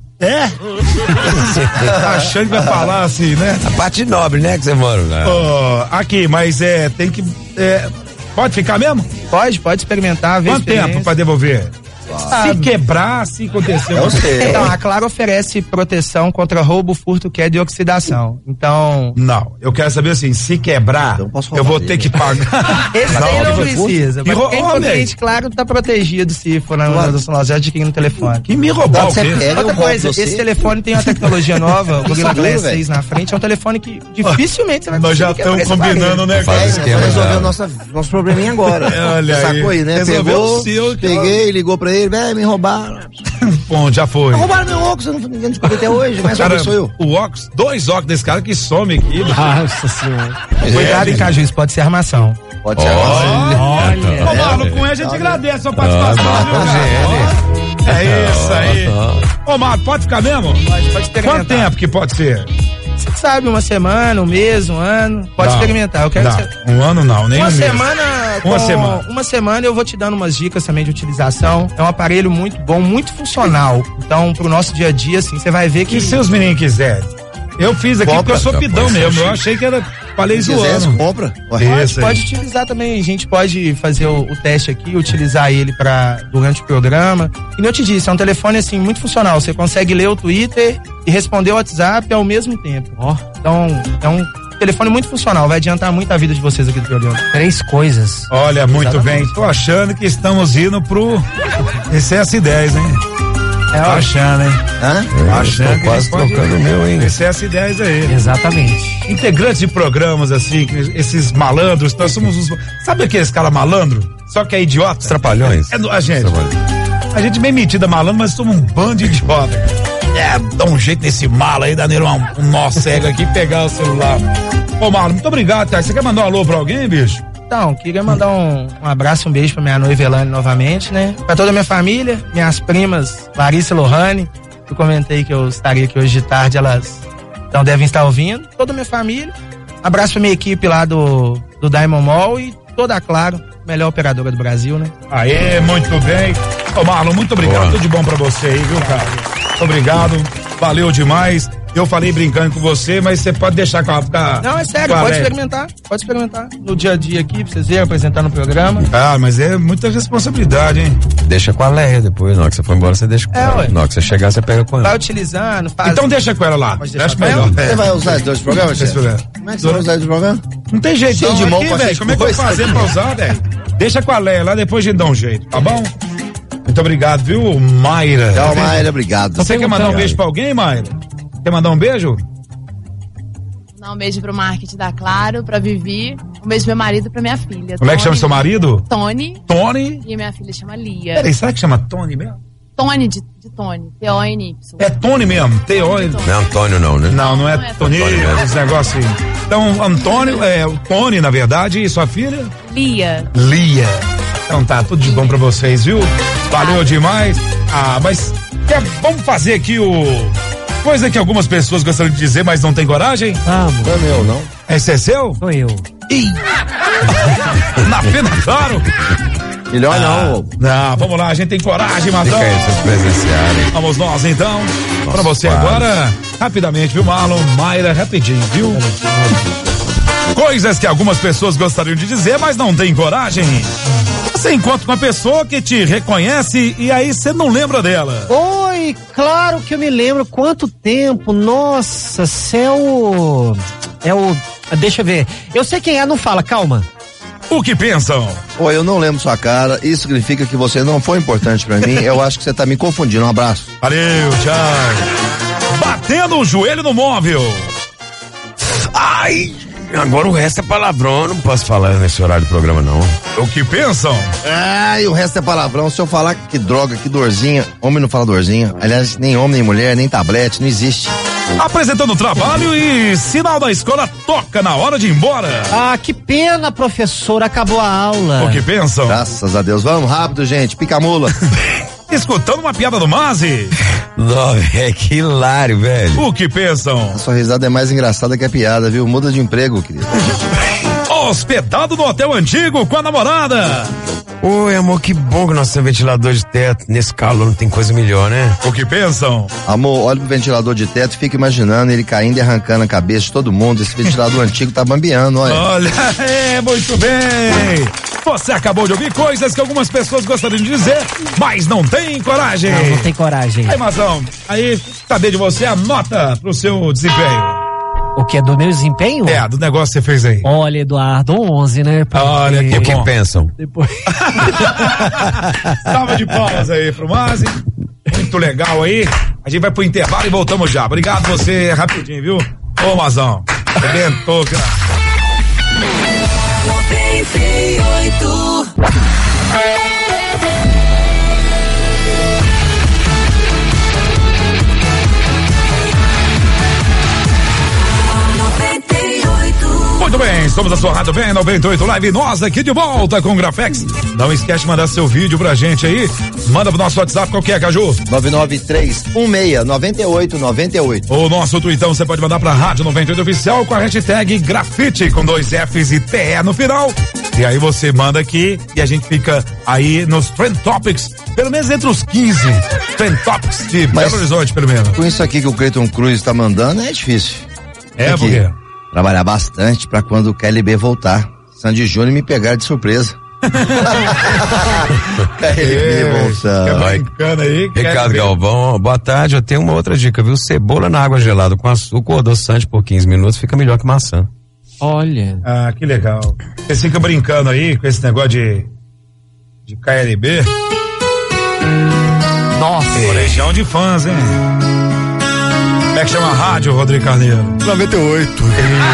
tá achando que vai falar assim, né? A parte nobre, né, que você mora. Aqui, mas tem que... pode ficar mesmo? Pode experimentar. Quanto tempo para devolver? Se quebrar, se acontecer. Eu sei. Então, a Claro oferece proteção contra roubo, furto, queda e oxidação. Então. Não, eu quero saber assim, se quebrar, eu vou ter que pagar. Esse aí não precisa. Mas quem for cliente, claro, tá protegido se for na loja adquirindo no telefone. Que me roubou. Outra coisa, esse telefone tem uma tecnologia nova, o Gorilla Glass 6 na frente, é um telefone que dificilmente você vai conseguir. Nós já estamos combinando, né? Resolveu nosso probleminha agora. Olha aí. Sacou aí, né? Pegou, peguei, ligou pra ele, velho, me roubaram. Bom, já foi. Roubaram meu óculos, ninguém descobriu até hoje, mas cara, sou eu. O óculos, 2 óculos desse cara que some aqui. Nossa senhora. Cuidado em Cajus, pode ser armação. Pode ser armação. Olha. Ô, Marlon, com ele a gente agradece a sua participação, viu, cara? É isso aí. Ô, Marlon, pode ficar mesmo? Pode experimentar. Quanto tempo que pode ser? Você sabe, uma semana, um mês, um ano. Pode experimentar. Eu quero que você... Um ano não, nem uma um semana. Mês. Uma semana eu vou te dando umas dicas também de utilização. É um aparelho muito bom, muito funcional. Então, pro nosso dia a dia, assim, você vai ver que. E se os meninos quiserem? Eu fiz aqui porque eu sou pidão mesmo. Eu achei que era. Falei zoando. Compra. Pode utilizar também. A gente pode fazer o teste aqui, utilizar ele durante o programa. E eu te disse, é um telefone assim muito funcional. Você consegue ler o Twitter e responder o WhatsApp ao mesmo tempo. Então, é um telefone muito funcional. Vai adiantar muito a vida de vocês aqui do programa. 3 coisas. Olha, muito bem. Tô achando que estamos indo pro excesso 10, hein? Tá achando, hein? Achando que quase trocando o meu, hein? Excesso 10 aí. Exatamente. Integrantes de programas assim, esses malandros, nós somos os. Sabe aqueles caras malandro? Só que é idiota? Os trapalhões. A gente bem metida malandro, mas somos um bando de idiota. Dá um jeito nesse mala aí, dá nele um nó cego aqui e pegar o celular. Ô, Marlon, muito obrigado, tá? Você quer mandar um alô pra alguém, bicho? Então, queria mandar um abraço, um beijo pra minha noiva Elane novamente, né? Pra toda a minha família, minhas primas, Larissa e Lohane. Eu comentei que eu estaria aqui hoje de tarde, elas então devem estar ouvindo. Toda a minha família. Abraço pra minha equipe lá do Diamond Mall e toda a Claro, melhor operadora do Brasil, né? Aê, muito bem. Ô, Marlon, muito obrigado. Tudo de bom pra você aí, viu, cara? Muito obrigado. Valeu demais. Eu falei brincando com você, mas você pode deixar com a... Não, é sério, pode experimentar. Pode experimentar. No dia a dia aqui, pra vocês verem, apresentar no programa. Ah, mas é muita responsabilidade, hein? Deixa com a Leia depois, na hora que você for embora, você deixa com ela. Na hora que você chegar, você pega com ela. Vai utilizando, faz... Então deixa com ela lá. Acho melhor. Você vai usar os 2 programas, chefe? Como é que você vai usar os programas? Não tem jeito, Cheio de mão, velho. Como é que eu vou fazer pra usar, velho? Deixa com a Leia lá, depois a gente dá um jeito, tá bom? Muito obrigado, viu, Mayra? Tchau, Mayra, obrigado. Você quer mandar um beijo pra alguém, Mayra? Quer mandar um beijo? Um beijo pro marketing da Claro, pra Vivi. Um beijo pro meu marido e pra minha filha. Como é que chama seu marido? Tony. Tony? E minha filha chama Lia. Peraí, será que chama Tony mesmo? Tony de Tony. T-O-N-Y. É Tony mesmo, T-O-N. Não é Antônio não, né? Não é Tony, esse negócio aí. Então, Antônio, o Tony, na verdade, e sua filha? Lia. Então tá, tudo de bom pra vocês, viu? Valeu demais. Mas vamos fazer aqui coisa que algumas pessoas gostariam de dizer, mas não tem coragem? Não é meu, não. Esse é seu? Sou eu. Ih! Na pena, claro! Melhor não. Não, vamos lá, a gente tem coragem, Matão. Fica aí, vocês presenciarem. Vamos nós, então. Pra você agora, rapidamente, viu, Marlon? Mayra, rapidinho, viu? Coisas que algumas pessoas gostariam de dizer, mas não tem coragem. Você encontra uma pessoa que te reconhece e aí você não lembra dela. Oi, claro que eu me lembro. Quanto tempo? Nossa, céu. Deixa eu ver. Eu sei quem é, não fala, calma. O que pensam? Oi, eu não lembro sua cara. Isso significa que você não foi importante pra mim. Eu acho que você tá me confundindo. Um abraço. Valeu, tchau. Batendo o joelho no móvel. Ai, agora o resto é palavrão. Eu não posso falar nesse horário do programa, não. O que pensam? E o resto é palavrão. Se eu falar que droga, que dorzinha, homem não fala dorzinha. Aliás, nem homem, nem mulher, nem tablete, não existe. Apresentando o trabalho e sinal da escola toca na hora de ir embora. Que pena, professor, acabou a aula. O que pensam? Graças a Deus. Vamos rápido, gente, pica a mula. Escutando uma piada do Mazi. Não, que hilário, velho. O que pensam? A sua risada é mais engraçada que a piada, viu? Muda de emprego, querido. Hospedado no hotel antigo com a namorada. Oi, amor, que bom que nós temos ventilador de teto. Nesse calor não tem coisa melhor, né? O que pensam? Amor, olha pro ventilador de teto e fica imaginando ele caindo e arrancando a cabeça de todo mundo. Esse ventilador antigo tá bambeando, olha. Olha, muito bem. Você acabou de ouvir coisas que algumas pessoas gostariam de dizer, mas não tem coragem. Não tem coragem. Aí, Mazão, aí, saber de você a nota pro seu desempenho. O que é do meu desempenho? É, do negócio que você fez aí. Olha, Eduardo, 11, né? Porque... Olha que o que pensam? Depois... Salva de palmas aí pro Mazi. Muito legal aí. A gente vai pro intervalo e voltamos já. Obrigado você, rapidinho, viu? Ô, Mazão. Arrebentou, cara. 98. Muito bem, estamos na sua Rádio Bem 98 Live, nós aqui de volta com o Grafex. Não esquece de mandar seu vídeo pra gente aí. Manda pro nosso WhatsApp, qual que é, Caju? 993169898. O nosso tweetão você pode mandar pra Rádio 98 Oficial com a hashtag Grafite com 2 Fs e TE no final. E aí você manda aqui e a gente fica aí nos Trend Topics, pelo menos entre os 15 Trend Topics de Belo Horizonte, pelo menos. Com isso aqui que o Cleiton Cruz tá mandando, é difícil. É, por quê? Trabalhar bastante pra quando o KLB voltar. Sandy Júnior me pegar de surpresa. KLB voltar. Brincando aí. Ricardo Galvão, boa tarde. Eu tenho uma outra dica, viu? Cebola na água gelada com açúcar ou adoçante por 15 minutos fica melhor que maçã. Olha. Ah, que legal. Você fica brincando aí com esse negócio de KLB. Nossa. Colegião de fãs, hein? Como é que chama a rádio, Rodrigo Carneiro? 98.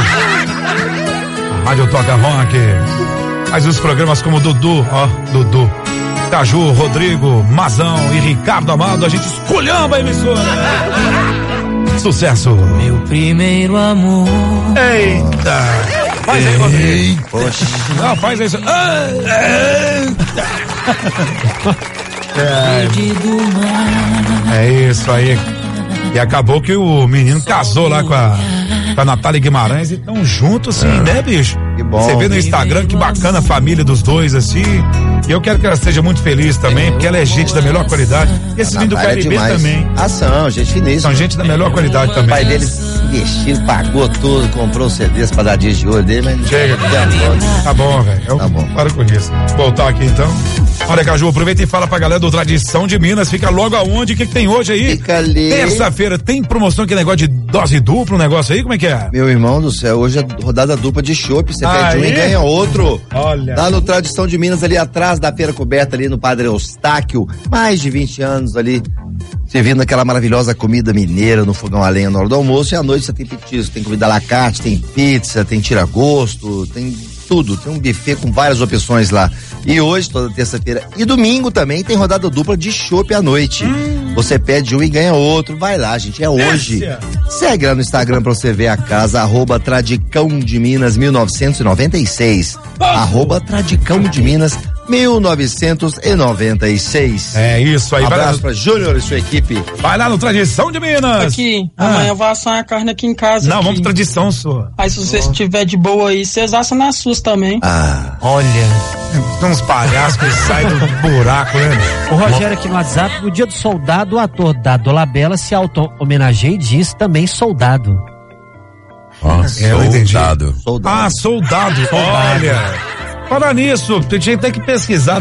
A rádio toca rock. Faz os programas como Dudu, Caju, Rodrigo, Mazão e Ricardo Amado. A gente esculhamba a emissora. Sucesso. Meu primeiro amor. Eita. Faz aí, Rodrigo. Poxa. Não, faz isso. É isso aí. E acabou que o menino casou lá com a Natália Guimarães e estão juntos, assim, né, bicho? Que bom. Você vê no Instagram que bacana a família dos dois, assim. E eu quero que ela seja muito feliz também, porque ela é gente da melhor qualidade. E esses vinhos do KLB também. São gente finíssima. São gente da melhor qualidade também. O pai deles investiu, pagou tudo, comprou CDs pra dar dias de ouro dele, mas chega, tá bom, velho. Tá bom. Para com isso. Voltar aqui então. Olha, Caju, aproveita e fala pra galera do Tradição de Minas. Fica logo aonde? O que tem hoje aí? Fica ali. Terça-feira tem promoção, que negócio de dose dupla, um negócio aí? Como é que é? Meu irmão do céu, hoje é rodada dupla de chopp. Você pede um e ganha outro. Olha. Lá no Tradição de Minas, ali atrás da feira coberta, ali no Padre Eustáquio. Mais de 20 anos ali, servindo aquela maravilhosa comida mineira no fogão a lenha na hora do almoço. E à noite você tem petisco, tem comida à la carte, tem pizza, tem tira-gosto, tem tudo, tem um buffet com várias opções lá. E hoje, toda terça-feira e domingo também, tem rodada dupla de chopp à noite. Você pede um e ganha outro. Vai lá, gente, é hoje. Segue lá no Instagram pra você ver a casa, @Tradicão de Minas 1996. @Tradicão de Minas 1996. É isso aí. Abraço pra Júnior e sua equipe. Vai lá no Tradição de Minas. Aqui, amanhã eu vou assar a carne aqui em casa. Não, aqui. vamos pra Tradição sua. Aí se vocês estiver de boa aí, vocês assam nas suas também. Olha. Tem uns palhaços que saem do buraco, né? O Rogério aqui no WhatsApp, no dia do soldado, o ator da Dolabella se auto-homenageia e diz também soldado. Soldado. Ah, soldado. Olha. Falar nisso, a gente tem que pesquisar.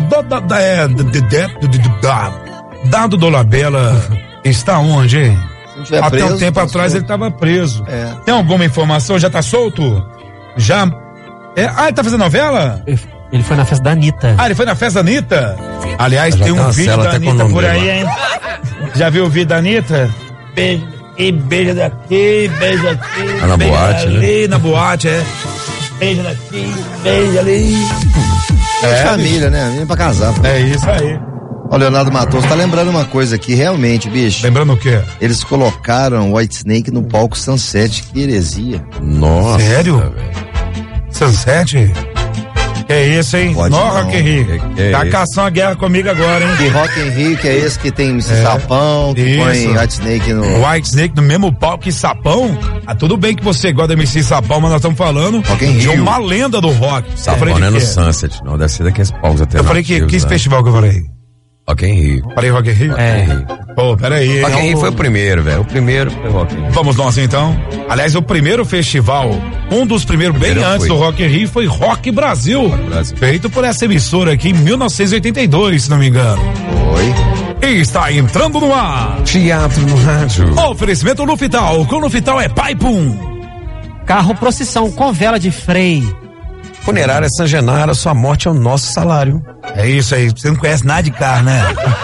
Dado Dolabella está onde, hein? Até preso, um tempo atrás ele estava preso. É. Tem alguma informação? Já tá solto? Já? Ele tá fazendo novela? Ele foi na festa da Anitta. Ele foi na festa da Anitta? Aliás, Já tem tá um uma vídeo cela da até com Anitta o nome por dele aí, lá. hein? Já viu o vídeo da Anitta? Beijo e beija daqui, beija aqui. Tá na beija boate, ali, né? na boate, é. Beija daqui, beija ali. É família, né? Menino pra casar. Pô. É isso aí. Ó, Leonardo Matoso tá lembrando uma coisa aqui, realmente, bicho. Lembrando o quê? Eles colocaram White Snake no palco Sunset, que heresia. Nossa. Sério? Sunset? Que é isso, hein? Pode Nó, não. Rock in Rio. Que é Tá isso? caçando a guerra comigo agora, hein? Que Rock in Rio, que é esse que tem esse sapão, que Isso. põe White Snake no... White Snake no mesmo palco que Sapão? Tudo bem que você gosta da MC Sapão, mas nós estamos falando Rock in de Rio. uma lenda do rock. Sapão não é no Sunset, não. Deve ser daqueles palcos Eu falei que alternativos. esse né? festival que eu falei? Rock in Rio. Falei Rock in Rio? É. Pô, peraí. Rock in Rio foi o primeiro, velho. O primeiro foi Rock in Rio. Vamos nós então. Aliás, o primeiro festival, um dos primeiros, bem antes do Rock in Rio, foi Rock Brasil. Feito por essa emissora aqui em 1982, se não me engano. Foi. E está entrando no ar. Teatro no rádio. Oferecimento Lufital. Com Lufital é Pai Pum. Carro procissão com vela de freio. Funerária San Genaro, sua morte é o nosso salário. É isso aí, você não conhece nada de carro, né?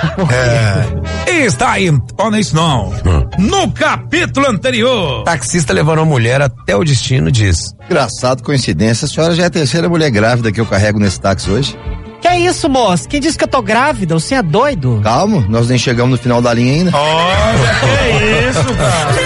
E está aí, olha isso não. No capítulo anterior. Taxista levando uma mulher até o destino, diz. Engraçado, coincidência, a senhora já é a terceira mulher grávida que eu carrego nesse táxi hoje. Que é isso, moço? Quem disse que eu tô grávida? Você é doido? Calma, nós nem chegamos no final da linha ainda. Olha, que isso, cara.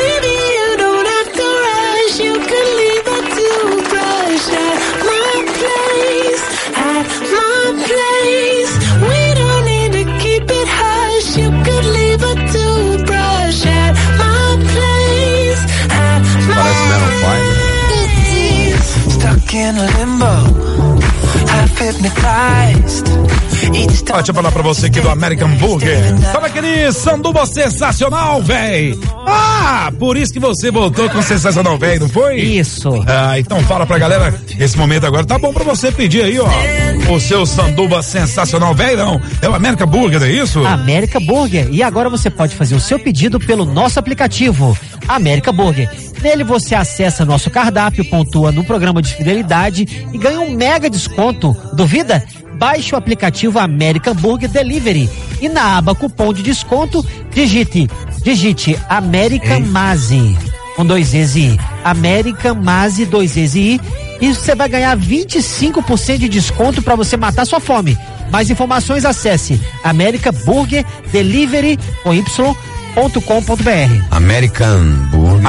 Deixa eu falar pra você aqui do American Burger. Sabe aquele sanduba sensacional, véi? Ah, por isso que você voltou com sensacional, véi, não foi? Isso. Ah, então fala pra galera, esse momento agora tá bom pra você pedir aí, ó, o seu sanduba sensacional, véi, não. É o American Burger, não é isso? American Burger. E agora você pode fazer o seu pedido pelo nosso aplicativo, American Burger. Nele você acessa nosso cardápio, pontua no programa de fidelidade e ganha um mega desconto. Duvida? Baixe o aplicativo American Burger Delivery e na aba cupom de desconto digite American Mazi com 2 E's e I, American Mazi 2 E's e I, e você vai ganhar 25% de desconto para você matar sua fome. Mais informações, acesse American Burger Delivery com y.com.br. American Burger.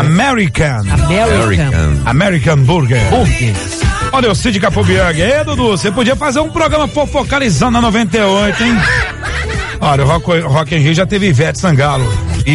American Burger. Olha o Cid Capobiang. Dudu, você podia fazer um programa focalizando na 98, hein? Olha, o Rock in Rio já teve Ivete Sangalo.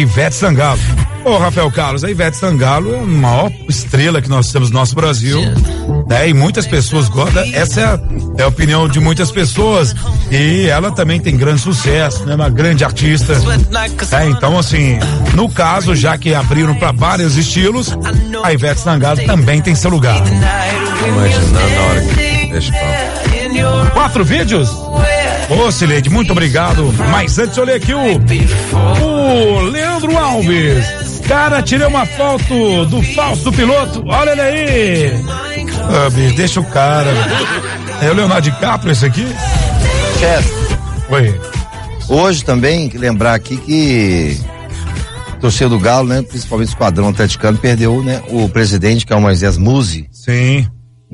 Ô, Rafael Carlos, a Ivete Sangalo é a maior estrela que nós temos no nosso Brasil, né? E muitas pessoas gostam, essa é a opinião de muitas pessoas, e ela também tem grande sucesso, né? Uma grande artista, né? Então, assim, no caso, já que abriram para vários estilos, a Ivete Sangalo também tem seu lugar. Imaginando a hora que deixa 4 vídeos? Ô, Cileide, muito obrigado. Mas antes eu olhei aqui o Leandro Alves. Cara, tirei uma foto do falso piloto. Olha ele aí. Ah, bicho, deixa o cara. É o Leonardo DiCaprio esse aqui? Chefe. Oi. Hoje também, lembrar aqui que torcedor do Galo, né? Principalmente o esquadrão atleticano, perdeu, né? O presidente, que é o Moisés Muzi. Sim.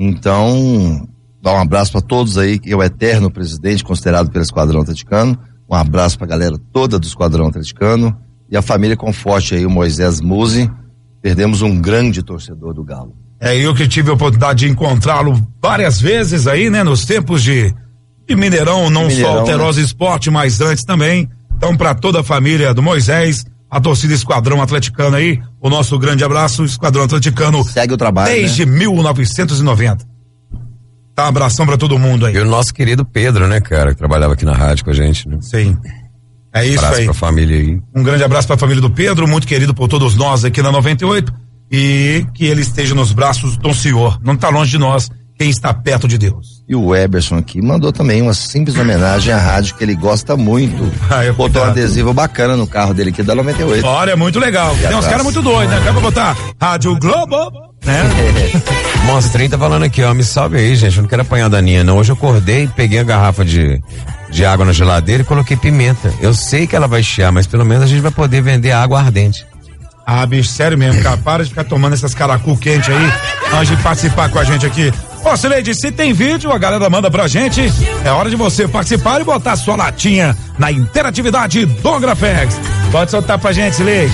Então, dá um abraço para todos aí, que é o eterno presidente considerado pelo esquadrão atleticano. Um abraço pra galera toda do esquadrão atleticano e a família Conforte aí, o Moisés Muzi. Perdemos um grande torcedor do Galo. É, eu que tive a oportunidade de encontrá-lo várias vezes aí, né? Nos tempos de Mineirão, não Mineirão, só Alterosa, né? Esporte, mas antes também. Então, para toda a família do Moisés, a torcida Esquadrão Atleticano aí, o nosso grande abraço, Esquadrão Atleticano. Segue o trabalho, desde, né? 1990. Tá, um abração pra todo mundo aí. E o nosso querido Pedro, né, cara, que trabalhava aqui na rádio com a gente, né? Sim. É isso abraço aí. Pra família aí. Um grande abraço pra família do Pedro, muito querido por todos nós aqui na 98, e que ele esteja nos braços do Senhor. Não tá longe de nós quem está perto de Deus. E o Eberson aqui mandou também uma simples homenagem à rádio que ele gosta muito. Botou um adesivo bacana no carro dele aqui da 98. Olha, muito legal. Tem uns caras muito doidos, né? Acaba de botar Rádio Globo, né? Monstrinho tá falando aqui, ó, me salve aí, gente, eu não quero apanhar a Daninha, não. Hoje eu acordei, peguei a garrafa de água na geladeira e coloquei pimenta. Eu sei que ela vai chiar, mas pelo menos a gente vai poder vender água ardente. Ah, bicho, sério mesmo, cara, para de ficar tomando essas caracu quentes aí, antes de participar com a gente aqui. Ô, Cileide, se tem vídeo, a galera manda pra gente, é hora de você participar e botar sua latinha na interatividade do Grafex. Pode soltar pra gente, Cileide.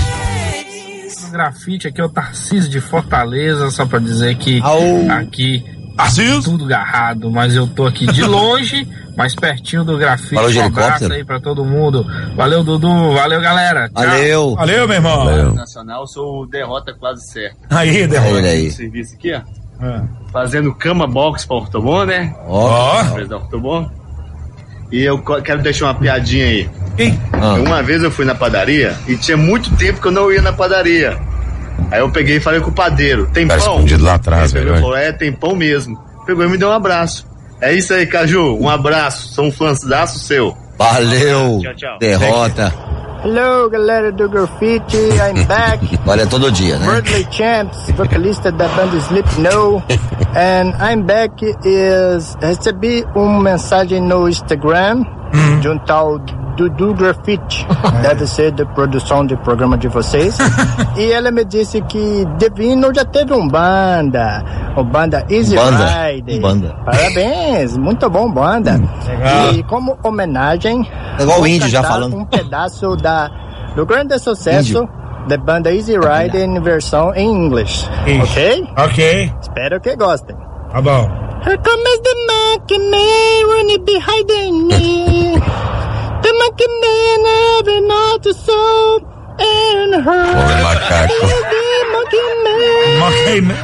Grafite, aqui é o Tarcísio de Fortaleza, só pra dizer que aqui Tarcísio? Tudo garrado, mas eu tô aqui de longe, mais pertinho do grafite. Valeu, um abraço aí pra todo mundo. Valeu, Dudu, valeu, galera. Tchau. Valeu. Valeu, meu irmão. Valeu. Nacional, sou o Derrota Quase Certo. Aí, Derrota. Aí. Serviço aqui, ó. Fazendo cama box pra Ortobon, né? Ó. Empresa da Ortobon. E eu quero deixar uma piadinha aí. Uma vez eu fui na padaria e tinha muito tempo que eu não ia na padaria. Aí eu peguei e falei com o padeiro, tem pão? Escondido lá atrás, ele falou, tem pão mesmo. Pegou e me deu um abraço. É isso aí, Caju, um abraço, sou um fãzaço seu. Valeu, tchau, tchau. Derrota. Hello, galera do Graffiti, I'm back. Olha, todo dia, né? Worldly Champs, vocalista da banda Sleep No. And I'm back recebi uma mensagem no Instagram de um tal Dudu Graffiti, deve ser da produção de programa de vocês. E ela me disse que Divino já teve um banda Easy Rider. Parabéns, muito bom banda. Legal. E como homenagem, igual o índio já falando. Um pedaço do grande sucesso da banda Easy Rider em versão em inglês. Ok? Ok. Espero que gostem. Tá bom. Here comes the monkey man running behind me. The monkey man having all the soul and her. Pobre macaco. The monkey man.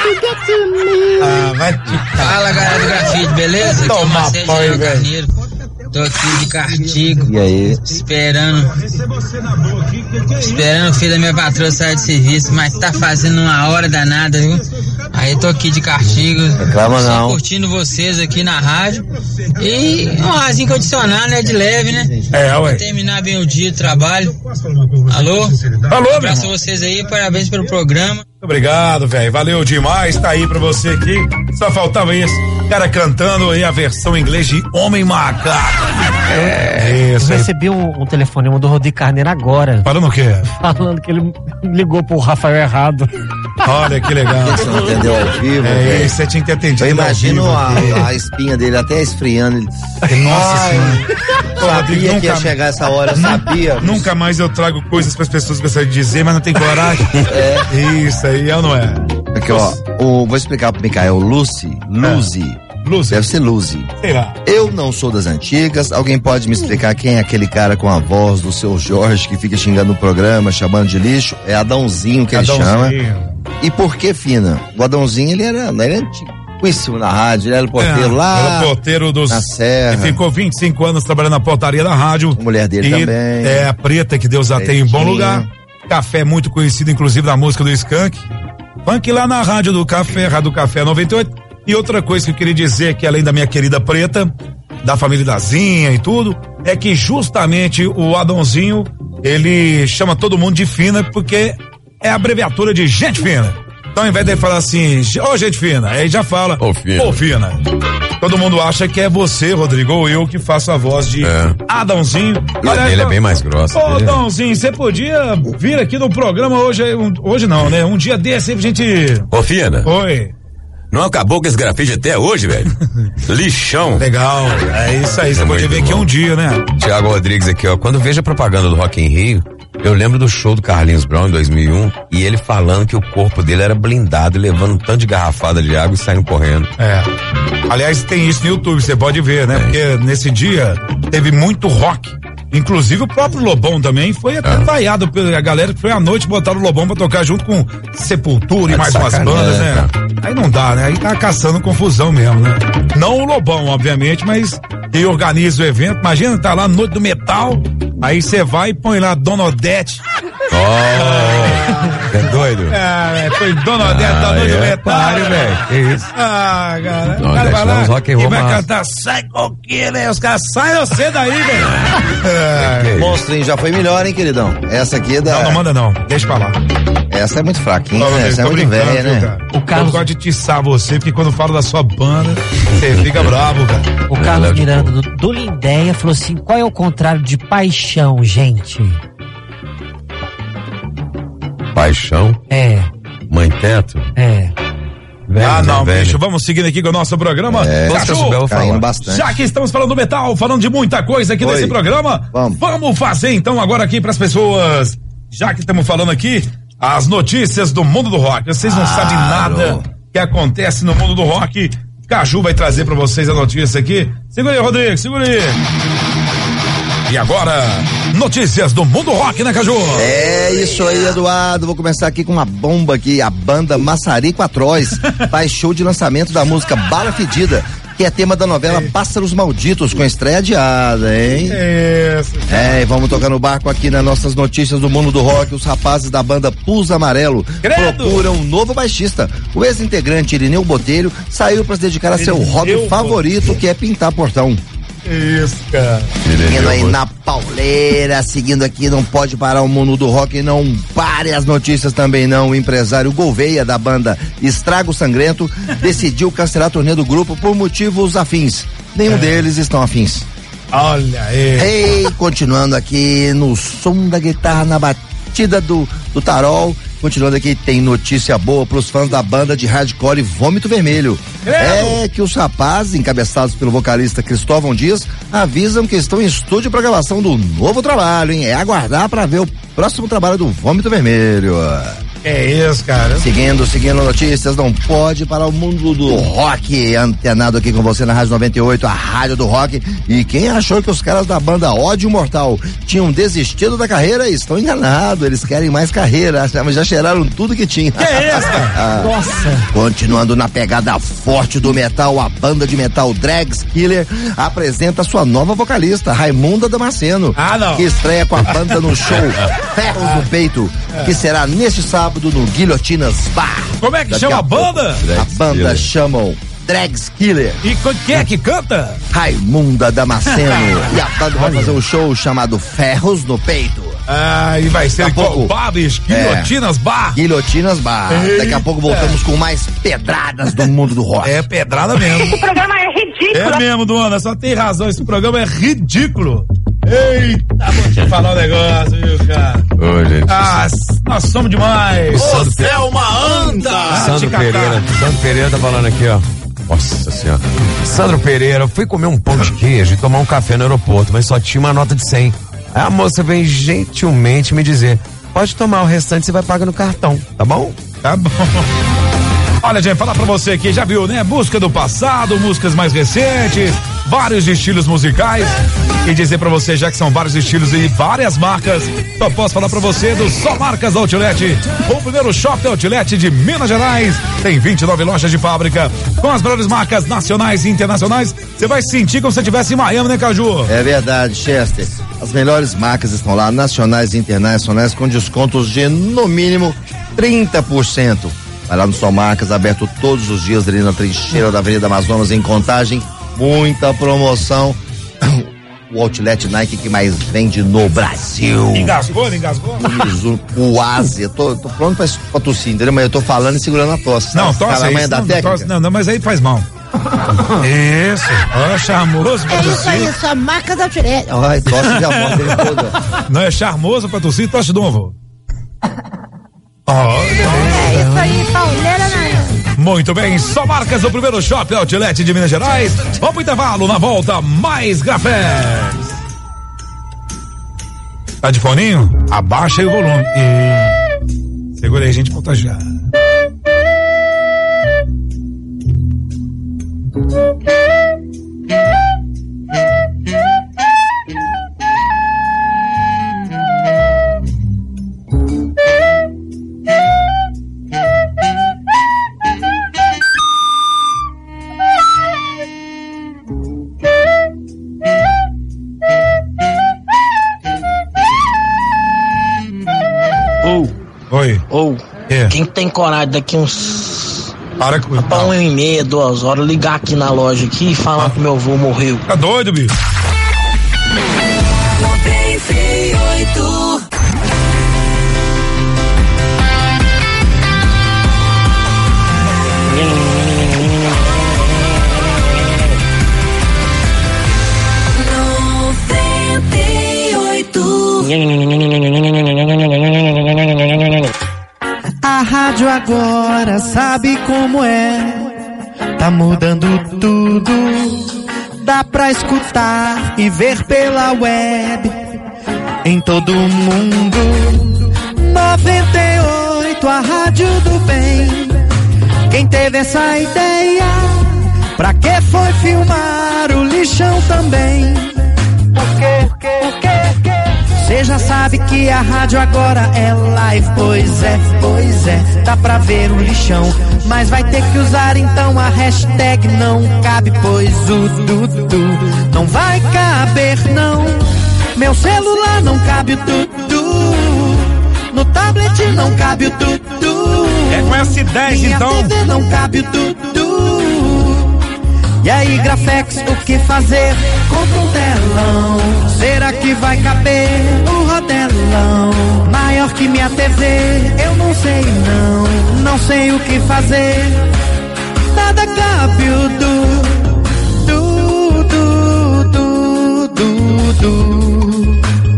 Vai te... Fala, galera do Grafite, beleza? Toma banho, velho. Tô aqui de Cartigo. E aí? Esperando o filho da minha patroa sair de serviço, mas tá fazendo uma hora danada, viu? Aí tô aqui de Cartigo. Reclama só não. Curtindo vocês aqui na rádio. E um arzinho condicionado, né? De leve, né? Ué. Pra terminar bem o dia de trabalho. Alô? Alô, um abraço a vocês aí, parabéns pelo programa. Obrigado, velho. Valeu demais. Tá aí pra você aqui. Só faltava isso. Cara cantando aí a versão em inglês de Homem Macaco. Eu recebi um telefonema do Rodrigo Carneiro agora. Falando o quê? Falando que ele ligou pro Rafael errado. Olha que legal. Você não entendeu ao vivo? Você tinha que ter atendido. Eu imagino a espinha dele até esfriando. Nossa senhora. Sabia que ia chegar essa hora, sabia. Nunca mais eu trago coisas para as pessoas gostarem de dizer, mas não tem coragem. Isso aí, é ou não é? Aqui, ó, vou explicar pro Micael. Lucy. Deve ser Lucy. Sei lá. Eu não sou das antigas. Alguém pode me explicar quem é aquele cara com a voz do seu Jorge que fica xingando o programa, chamando de lixo? É Adãozinho que ele chama. E por que Fina? O Adãozinho, ele era antiguíssimo na rádio, ele era o porteiro lá. Era o porteiro na Serra. E ficou 25 anos trabalhando na portaria da rádio. A mulher dele também. É a Preta, que Deus a tem em bom lugar. Café muito conhecido, inclusive, da música do Skank. Funk lá na Rádio do Café 98. E outra coisa que eu queria dizer, que além da minha querida Preta, da família da Zinha e tudo, é que justamente o Adãozinho, ele chama todo mundo de Fina, porque é a abreviatura de gente fina. Então, ao invés de ele falar assim, gente fina, aí já fala, fina. Todo mundo acha que é você, Rodrigo, ou eu que faço a voz de Adãozinho. Ele é bem mais grosso. Ô, Adãozinho, você podia vir aqui no programa hoje não, né? Um dia desse aí pra gente... Ô, Fina. Oi. Não acabou com esse grafite até hoje, velho? Lixão. Legal. É isso aí, você pode ver aqui um dia, né? Tiago Rodrigues aqui, ó. Quando vejo a propaganda do Rock in Rio, eu lembro do show do Carlinhos Brown em 2001 e ele falando que o corpo dele era blindado, levando um tanto de garrafada de água e saindo correndo. Aliás, tem isso no YouTube, você pode ver, né? Porque nesse dia teve muito rock. Inclusive o próprio Lobão também foi até vaiado pela galera que foi à noite botar o Lobão pra tocar junto com Sepultura e mais umas bandas, né? Aí não dá, né? Aí tá caçando confusão mesmo, né? Não o Lobão, obviamente, mas quem organiza o evento, imagina, tá lá Noite do Metal, aí você vai e põe lá Dona Odete. É doido? Foi Dona Odete da Noite do Metal. Velho, que isso? Cara. O cara vai lá e vai cantar Sai Coqueira, os caras saem você daí, velho. Monstrinho já foi melhor, hein, queridão? Essa aqui é da... Não manda não, deixa pra lá. Essa é muito fraquinha, né? Essa é muito velha, né? O Carlos gosta de tiçar você, porque quando fala da sua banda, você fica bravo, cara. O Carlos Miranda, do Lindéia, falou assim, qual é o contrário de paixão, gente? Paixão? Mãe Teto? Não, bicho, vamos seguindo aqui com o nosso programa. Caindo bastante. Já que estamos falando do metal, falando de muita coisa aqui nesse programa, vamos fazer então agora aqui pras pessoas, já que estamos falando aqui, as notícias do mundo do rock. Vocês não sabem nada que acontece no mundo do rock. Caju vai trazer pra vocês a notícia aqui. Segura aí, Rodrigo, segura aí. E agora, notícias do mundo rock, né, Caju? É isso aí, Eduardo. Vou começar aqui com uma bomba aqui. A banda Massarico Atroz faz show de lançamento da música Bala Fedida, que que é tema da novela Pássaros Malditos, com estreia adiada, hein? Isso. E vamos tocar no barco aqui nas nossas notícias do mundo do rock. Os rapazes da banda Pulso Amarelo procuram um novo baixista. O ex-integrante Irineu Botelho saiu para se dedicar a seu hobby favorito, que é pintar portão. Isso, cara. Seguindo aí na pauleira, seguindo aqui, não pode parar o mundo do rock, não pare as notícias também não. O empresário Gouveia, da banda Estrago Sangrento, decidiu cancelar a turnê do grupo por motivos afins. Nenhum deles estão afins. Olha aí. Continuando aqui no som da guitarra, na batida do tarol. Continuando aqui, tem notícia boa pros fãs da banda de hardcore Vômito Vermelho. É que os rapazes, encabeçados pelo vocalista Cristóvão Dias, avisam que estão em estúdio para gravação do novo trabalho, hein? É aguardar para ver o próximo trabalho do Vômito Vermelho. É isso, cara. Seguindo notícias, não pode parar o mundo do rock. Antenado aqui com você na Rádio 98, a rádio do rock. E quem achou que os caras da banda Ódio Mortal tinham desistido da carreira, estão enganados. Eles querem mais carreira, já cheiraram tudo que tinha. Que é isso, cara? Nossa. Continuando na pegada forte do metal, a banda de metal Dregs Killer apresenta sua nova vocalista, Raimunda Damasceno. Que estreia com a banda no show Ferros no Peito, que será neste sábado no Guilhotinas Bar. Como é que chama a banda? A banda chamam Dregs Killer. E quem é que canta? Raimunda Damasceno. E a banda vai fazer um show chamado Ferros no Peito. E vai ser qual? Babes, Guilhotinas Bar. Guilhotinas Bar. Daqui a pouco voltamos com mais pedradas do mundo do rock. É pedrada mesmo. Esse programa é ridículo. É mesmo, Duana, só tem razão, esse programa é ridículo. Eita, vou te falar um negócio, viu, cara? Ô, gente. Nós somos demais. Ô, Selma anda! Sandro Pereira tá falando aqui, ó. Nossa senhora. Sandro Pereira, eu fui comer um pão de queijo e tomar um café no aeroporto, mas só tinha uma nota de 100. Aí a moça vem gentilmente me dizer: pode tomar o restante, você vai pagar no cartão, tá bom? Tá bom. Olha, gente, falar pra você aqui, já viu, né? Busca do passado, músicas mais recentes, vários estilos musicais. E dizer pra você, já que são vários estilos e várias marcas, só posso falar pra você do Só Marcas Outlet, o primeiro shopping outlet de Minas Gerais. Tem 29 lojas de fábrica, com as melhores marcas nacionais e internacionais. Você vai sentir como se você estivesse em Miami, né, Caju? É verdade, Chester. As melhores marcas estão lá, nacionais e internacionais, com descontos de, no mínimo, 30%. Vai lá no Só Marcas, aberto todos os dias ali na trincheira da Avenida Amazonas, em Contagem. Muita promoção. O outlet Nike que mais vende no Brasil. Engasgou? O Ásia. Tô pronto pra tossir, entendeu? Mas eu tô falando e segurando a tosse. Não, tosse aí. Não, mas aí faz mal. Isso. Ó, charmoso pra tossir. É isso aí, a marca da outlet. Ai, tosse de amor dele toda. Não, é charmoso pra tossir, tosse de novo. É isso aí, pauleira na... Muito bem, Só Marcas, o primeiro shopping outlet de Minas Gerais. Vamos pro intervalo, na volta, mais Grafés. Tá de foninho? Abaixa aí o volume. Segura aí, a gente, volta já. Quem tem coragem daqui uns... Para com isso. 1h30, 2 horas, ligar aqui na loja aqui e falar que meu avô morreu. Tá doido, bicho? 98. A rádio agora sabe como é, tá mudando tudo. Dá pra escutar e ver pela web, em todo mundo. 98, a rádio do bem. Quem teve essa ideia, pra que foi filmar o lixão também? Por quê? Cê já sabe sabe que a rádio agora é live, pois é, dá pra ver o lixão, mas vai ter que usar então a hashtag não cabe, pois o Dudu não vai caber não. Meu celular não cabe o Dudu, no tablet não cabe o Dudu, é com S10 minha então. TV não cabe o Dudu. E aí, Grafex, o que fazer? Compra um telão. Será que vai caber o rodelão? Maior que minha TV, eu não sei não sei o que fazer. Nada cabe o Dudu.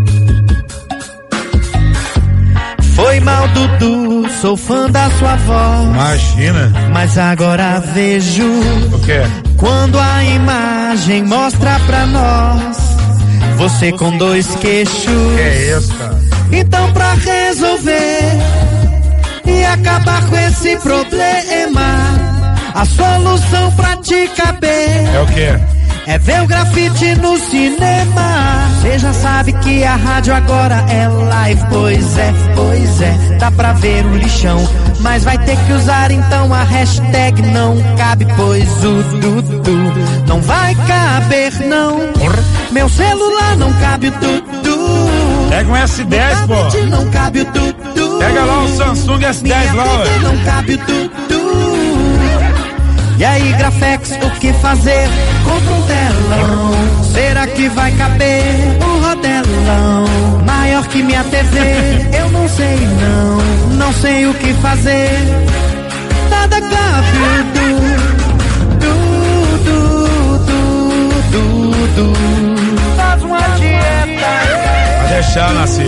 Foi mal, Dudu, sou fã da sua voz. Imagina. Mas agora vejo o quê? Quando a imagem mostra pra nós você com dois queixos. Que é isso, cara? Então pra resolver e acabar com esse problema, a solução pra te caber é o quê? É ver o grafite no cinema. Você já sabe que a rádio agora é live, pois é, dá pra ver o lixão, mas vai ter que usar então a hashtag não cabe, pois o Dudu não vai caber não. Meu celular não cabe o Dudu. Pega um S10, pô. Não cabe o Dudu. Pega lá o Samsung S10 lá, ué. Não cabe o Dudu. E aí, Grafex, o que fazer? Compra um telão. Será que vai caber o rodelão? Maior que minha TV, eu não sei não sei o que fazer. Nada cabe o Dudu. Faz uma dieta. Vai deixar nascer.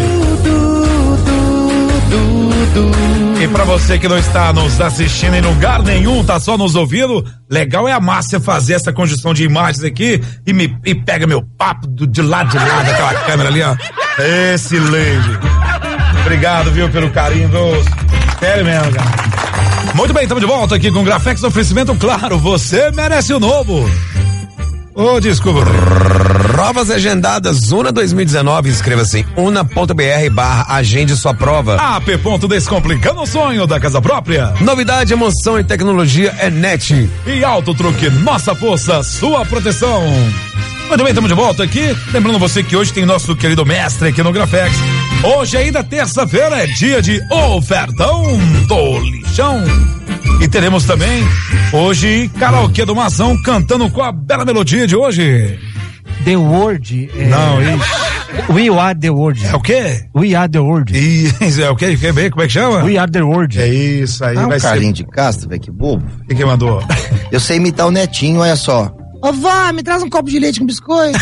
E pra você que não está nos assistindo em lugar nenhum, tá só nos ouvindo, legal é a Márcia fazer essa conjunção de imagens aqui e pega meu papo de lado daquela câmera ali, ó. Esse lady. Obrigado, viu, pelo carinho, viu? Sério mesmo, cara. Muito bem, estamos de volta aqui com o Grafex, oferecimento claro, você merece o novo. Ô, desculpa. Provas agendadas UNA 2019, inscreva-se em una.br/agende sua prova. AP. Descomplicando o sonho da casa própria. Novidade, emoção e tecnologia é NET. E Auto Truque, nossa força, sua proteção. Muito bem, estamos de volta aqui. Lembrando você que hoje tem nosso querido mestre aqui no Grafex. Hoje ainda terça-feira é dia de ofertão do lixão. E teremos também hoje karaokê do Mazão cantando com a bela melodia de hoje. The World. Não, isso. We Are The World. É o quê? We Are The World. Isso, é o quê? Como é que chama? We Are The World. É isso aí. Vai Carlinhos de Castro, velho, que bobo. O que mandou? Eu sei imitar o Netinho, olha só. Ô vó, me traz um copo de leite com biscoito.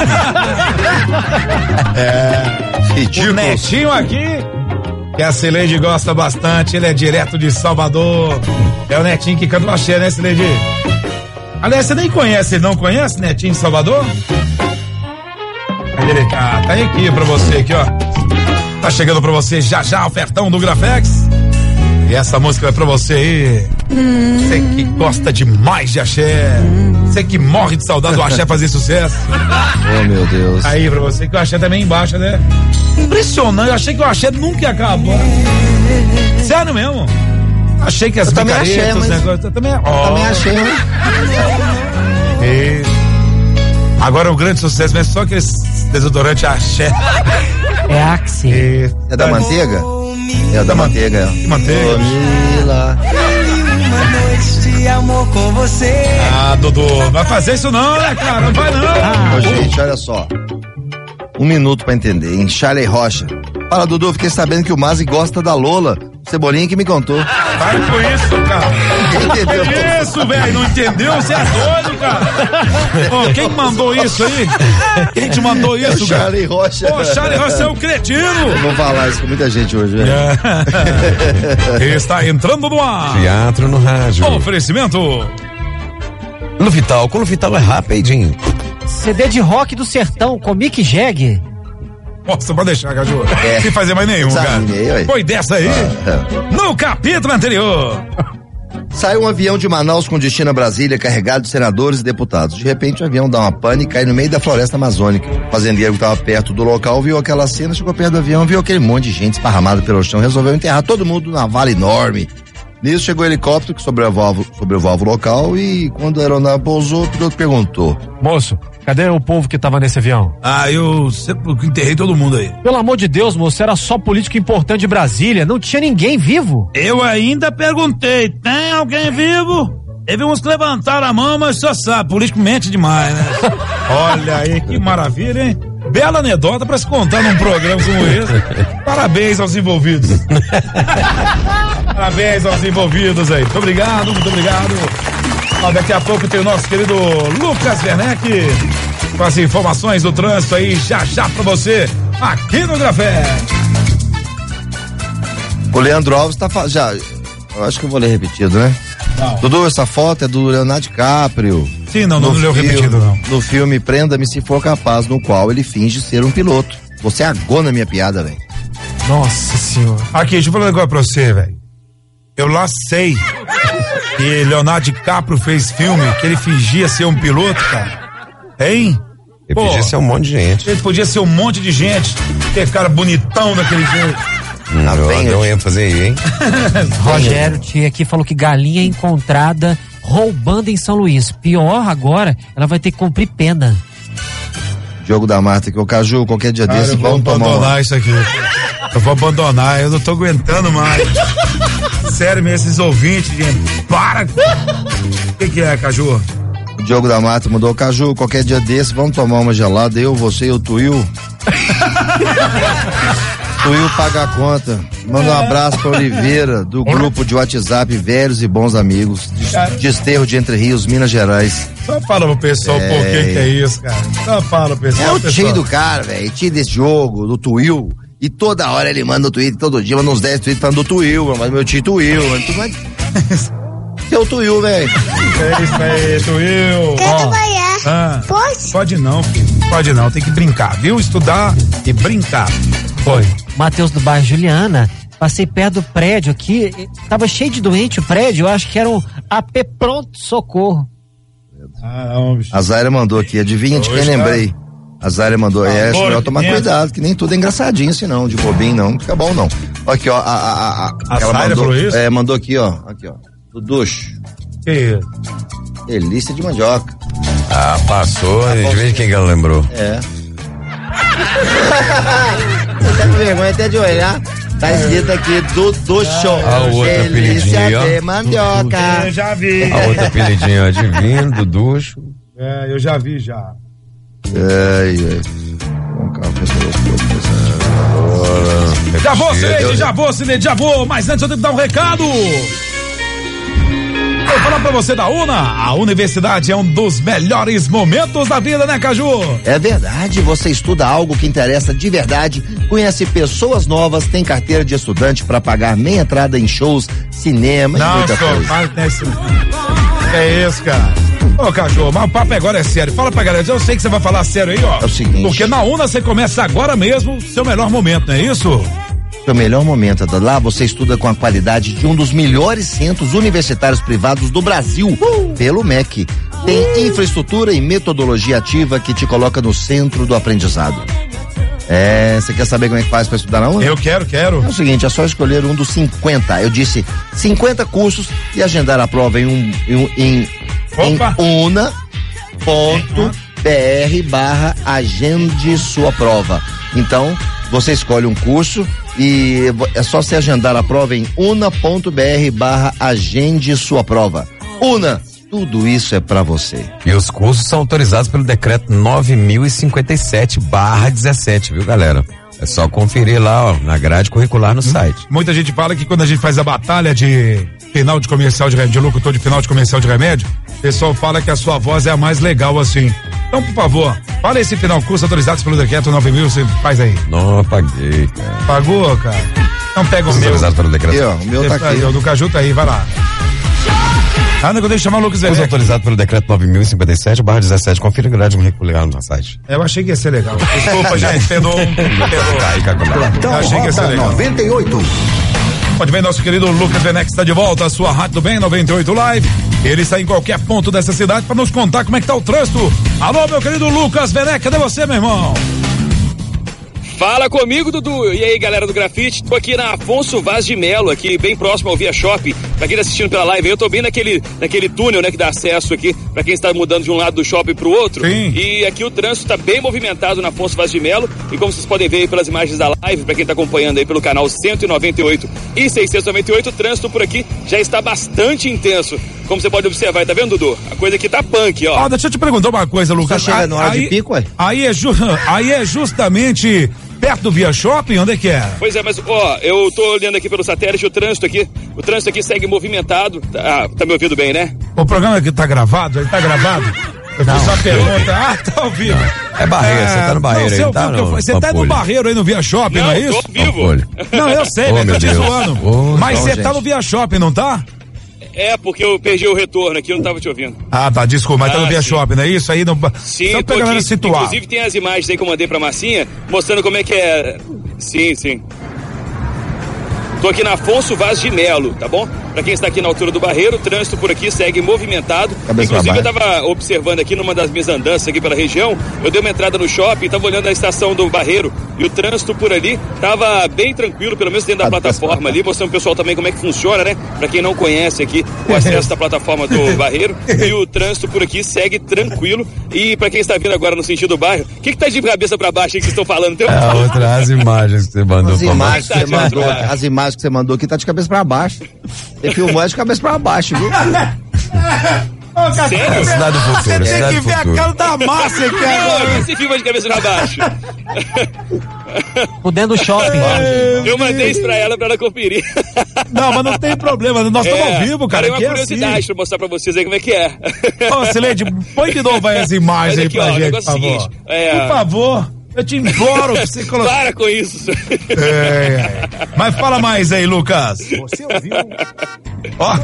O Netinho aqui, que a Cileide gosta bastante, ele é direto de Salvador. É o Netinho que canta o axé, né, Cileide? Aliás, você nem conhece, ele não conhece Netinho de Salvador? Tá aqui pra você, aqui, ó. Tá chegando pra você já ofertão do Grafex. E essa música é pra você aí. Você que gosta demais de axé. Você que morre de saudade do axé fazer sucesso. Oh, meu Deus. Aí pra você que o axé também embaixo, né? Impressionante, eu achei que o axé nunca ia acabar. Sério mesmo. Achei que as picaretas, os negócios. Eu também achei, né? Agora o grande sucesso mesmo, só aquele desodorante axé. É Axe. É da manteiga? É da manteiga, é. Que manteiga? Mila. Uma noite de amor com você. Ah, Dudu, não vai fazer isso não, né, cara? Não vai não. Ô, gente, olha só. 1 minuto pra entender, em Charlie Rocha. Fala, Dudu, fiquei sabendo que o Mazi gosta da Lola. Cebolinha que me contou. Para com isso, cara. Entendeu? Que isso, velho? Não entendeu? Você é doido, cara. Ô, quem mandou isso aí? Quem te mandou isso, cara? Charlie Rocha. Ô, Charlie Rocha é um cretino. Eu vou falar isso com muita gente hoje, velho. Está entrando no ar. Teatro no rádio. Oferecimento. Lufital, com Lufital é rapidinho. CD de rock do sertão com Mick Jagger. Nossa, pode deixar, Caju. Sem fazer mais nenhum, cara. Foi dessa aí. No capítulo anterior. Sai um avião de Manaus com destino a Brasília, carregado de senadores e deputados. De repente o avião dá uma pane e cai no meio da floresta amazônica. O fazendeiro que estava perto do local viu aquela cena, chegou perto do avião, viu aquele monte de gente esparramada pelo chão, resolveu enterrar todo mundo na vala enorme. Nisso chegou o helicóptero que sobrevoava o local e quando a aeronave pousou, o piloto perguntou: moço, cadê o povo que tava nesse avião? Eu sempre enterrei todo mundo aí. Pelo amor de Deus, moço, era só político importante de Brasília, não tinha ninguém vivo. Eu ainda perguntei, tem alguém vivo? Teve uns que levantaram a mão, mas só sabe, político mente demais, né? Olha aí, que maravilha, hein? Bela anedota pra se contar num programa como esse. Parabéns aos envolvidos. Parabéns aos envolvidos aí. Muito obrigado, muito obrigado. Daqui a pouco tem o nosso querido Lucas Werneck com as informações do trânsito aí, já pra você, aqui no Grafé. O Leandro Alves eu acho que eu vou ler repetido, né? Não. Dudu, essa foto é do Leonardo DiCaprio. Sim, não leu repetido, não. No filme Prenda-me se for capaz, no qual ele finge ser um piloto. Você agou na minha piada, velho. Nossa senhora. Aqui, deixa eu falar um negócio pra você, velho. Eu lá sei que Leonardo DiCaprio fez filme que ele fingia ser um piloto, cara. Hein? Ele podia ser um monte de gente. Ele podia ser um monte de gente. Ter cara bonitão daquele jeito. Deu ênfase aí, hein? Rogério Tia aqui falou que galinha encontrada roubando em São Luís. Pior agora, ela vai ter que cumprir pena. Diogo da Mata, que o Caju, qualquer dia desse, vamos abandonar isso aqui. Eu vou abandonar, eu não tô aguentando mais. Sério mesmo, esses ouvintes, gente. Para! O que é, Caju? O Diogo da Mata mandou: Caju, qualquer dia desse, vamos tomar uma gelada, eu, você e o Tuil. Tuil paga a conta. Manda um abraço pra Oliveira, do grupo de WhatsApp Velhos e Bons Amigos, Desterro de Entre Rios, Minas Gerais. Só fala pro pessoal por que é isso, cara. Só fala pro pessoal. É o time do cara, velho. Time desse jogo, do Tuil. E toda hora ele manda no Twitter, todo dia, manda uns 10 tweets falando do Tuil, mas meu tio Tuil, tu vai. Seu Tuil, velho. É isso aí, Tuil. Quer trabalhar? Pode? Pode não, filho. Pode não, tem que brincar, viu? Estudar e brincar. Foi. Matheus do bairro Juliana, passei perto do prédio aqui, tava cheio de doente o prédio, eu acho que era um AP Pronto Socorro. Não, bicho. A Zaira mandou aqui, adivinha de quem lembrei? A Zaira mandou, melhor tomar cuidado, que nem tudo é engraçadinho assim não, de bobinho não fica bom não. Aqui ó, ela mandou isso? Mandou aqui ó, do Ducho. Que delícia de mandioca. Passou, a gente vê de quem que ela lembrou. Você tá com vergonha até de olhar. Tá escrito aqui do Ducho. A outra apelidinha, de mandioca. Eu já vi. A outra apelidinha, divino, do Ducho. Eu já vi já. Já vou, mas antes eu tenho que dar um recado. Vou falar pra você da UNA. A universidade é um dos melhores momentos da vida, né, Caju? É verdade, você estuda algo que interessa de verdade, conhece pessoas novas, tem carteira de estudante pra pagar meia entrada em shows, cinema e muita coisa. É isso, cara. Ô, Caju, mas o papo agora é sério. Fala pra galera, eu sei que você vai falar sério aí, ó. É o seguinte. Porque na UNA você começa agora mesmo seu melhor momento, não é isso? O melhor momento, lá você estuda com a qualidade de um dos melhores centros universitários privados do Brasil, pelo MEC. Tem infraestrutura e metodologia ativa que te coloca no centro do aprendizado. Você quer saber como é que faz para estudar na UNA? Eu quero. É o seguinte, é só escolher um dos 50, eu disse 50 cursos e agendar a prova em una.br/agende sua prova. Então, você escolhe um curso e é só se agendar a prova em una.br/agende sua prova. UNA, tudo isso é pra você. E os cursos são autorizados pelo decreto 9057/17, viu, galera? É só conferir lá, ó, na grade curricular no site. Muita gente fala que quando a gente faz a batalha de final de comercial de remédio, de locutor de final de comercial de remédio, o pessoal fala que a sua voz é a mais legal assim. Então, por favor, fala esse final, curso autorizados pelo decreto 9.000, você faz aí. Não, paguei, cara. Pagou, cara? Então pega o meu. Autorizado pelo decreto. Aqui, ó, o meu tá aqui. O do Caju tá aí, vai lá. Eu tenho que chamar o Lucas Werneck. Autorizado pelo decreto 9057/17, confira a grade curricular no site. Eu achei que ia ser legal. Desculpa, gente, perdoa. Eu achei que ia ser legal. 98. Pode ver, nosso querido Lucas Venex está de volta, a sua Rádio do Bem 98 Live. Ele está em qualquer ponto dessa cidade para nos contar como é que tá o trânsito. Alô, meu querido Lucas Venex, cadê você, meu irmão? Fala comigo, Dudu. E aí, galera do Grafite? Tô aqui na Afonso Vaz de Melo, aqui bem próximo ao Via Shopping. Pra quem tá assistindo pela live, eu tô bem naquele túnel, né, que dá acesso aqui, pra quem está mudando de um lado do shopping pro outro. Sim. E aqui o trânsito tá bem movimentado na Afonso Vaz de Melo. E como vocês podem ver aí pelas imagens da live, pra quem tá acompanhando aí pelo canal 198 e 698, o trânsito por aqui já está bastante intenso. Como você pode observar, tá vendo, Dudu? A coisa aqui tá punk, ó. Deixa eu te perguntar uma coisa, Lucas. Você chega na hora de pico, ué? Aí é justamente perto do Via Shopping? Onde é que é? Pois é, mas ó, eu tô olhando aqui pelo satélite, o trânsito aqui segue movimentado. Tá me ouvindo bem, né? O programa aqui tá gravado? Ele tá gravado? Eu fiz uma pergunta. Tá ao vivo. É Barreiro, você tá no Barreiro aí, tá? Você tá no Barreiro aí no Via Shopping, não é isso? Tô vivo. Não, eu sei, mas tô te zoando. Mas você tá no Via Shopping, não tá? É, porque eu perdi o retorno aqui, eu não tava te ouvindo. Tá, desculpa, mas tá no Via Shopping, não é isso? Aí não... Sim, só pra galera situar. Inclusive tem as imagens aí que eu mandei pra Marcinha, mostrando como é que é. Sim. Tô aqui na Afonso Vaz de Melo, tá bom? Pra quem está aqui na altura do Barreiro, o trânsito por aqui segue movimentado. Inclusive eu tava observando aqui numa das minhas andanças aqui pela região, eu dei uma entrada no shopping, tava olhando a estação do Barreiro e o trânsito por ali tava bem tranquilo, pelo menos dentro da plataforma ali, mostrando pro pessoal também como é que funciona, né? Pra quem não conhece aqui o acesso da plataforma do Barreiro, e o trânsito por aqui segue tranquilo. E pra quem está vindo agora no sentido do bairro, o que tá de cabeça pra baixo aí que vocês estão falando? As imagens que você mandou. As imagens que você mandou aqui tá de cabeça pra baixo. Você filmou de cabeça pra baixo, viu? Sério? Cidade do Futuro. Você tem que ver a cara da massa aqui agora. Você filma de cabeça pra baixo. Por dentro do shopping. Eu mandei isso pra ela conferir. Não, mas não tem problema. Nós estamos ao vivo, cara. É uma curiosidade pra mostrar pra vocês aí como é que é. Ô, Sileide, põe de novo aí as imagens aí pra gente, por favor. Por favor. Eu te imploro pra você colocar. Para com isso. Mas fala mais aí, Lucas. Você ouviu? Ó.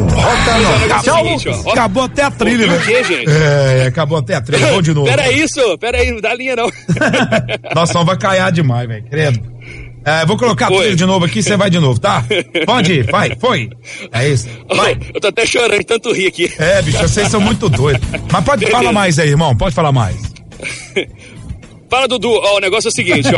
Acabou até a trilha, né? Acabou até a trilha. Vamos de novo. Pera aí, não dá linha não. Nossa, não vai caiar demais, velho. Credo. Vou colocar a trilha de novo aqui, você vai de novo, tá? Pode ir, vai, foi. É isso. Vai. Eu tô até chorando de tanto rir aqui. Bicho, vocês são muito doidos. Mas pode falar mais aí, irmão, pode falar mais. Fala, Dudu, o negócio é o seguinte,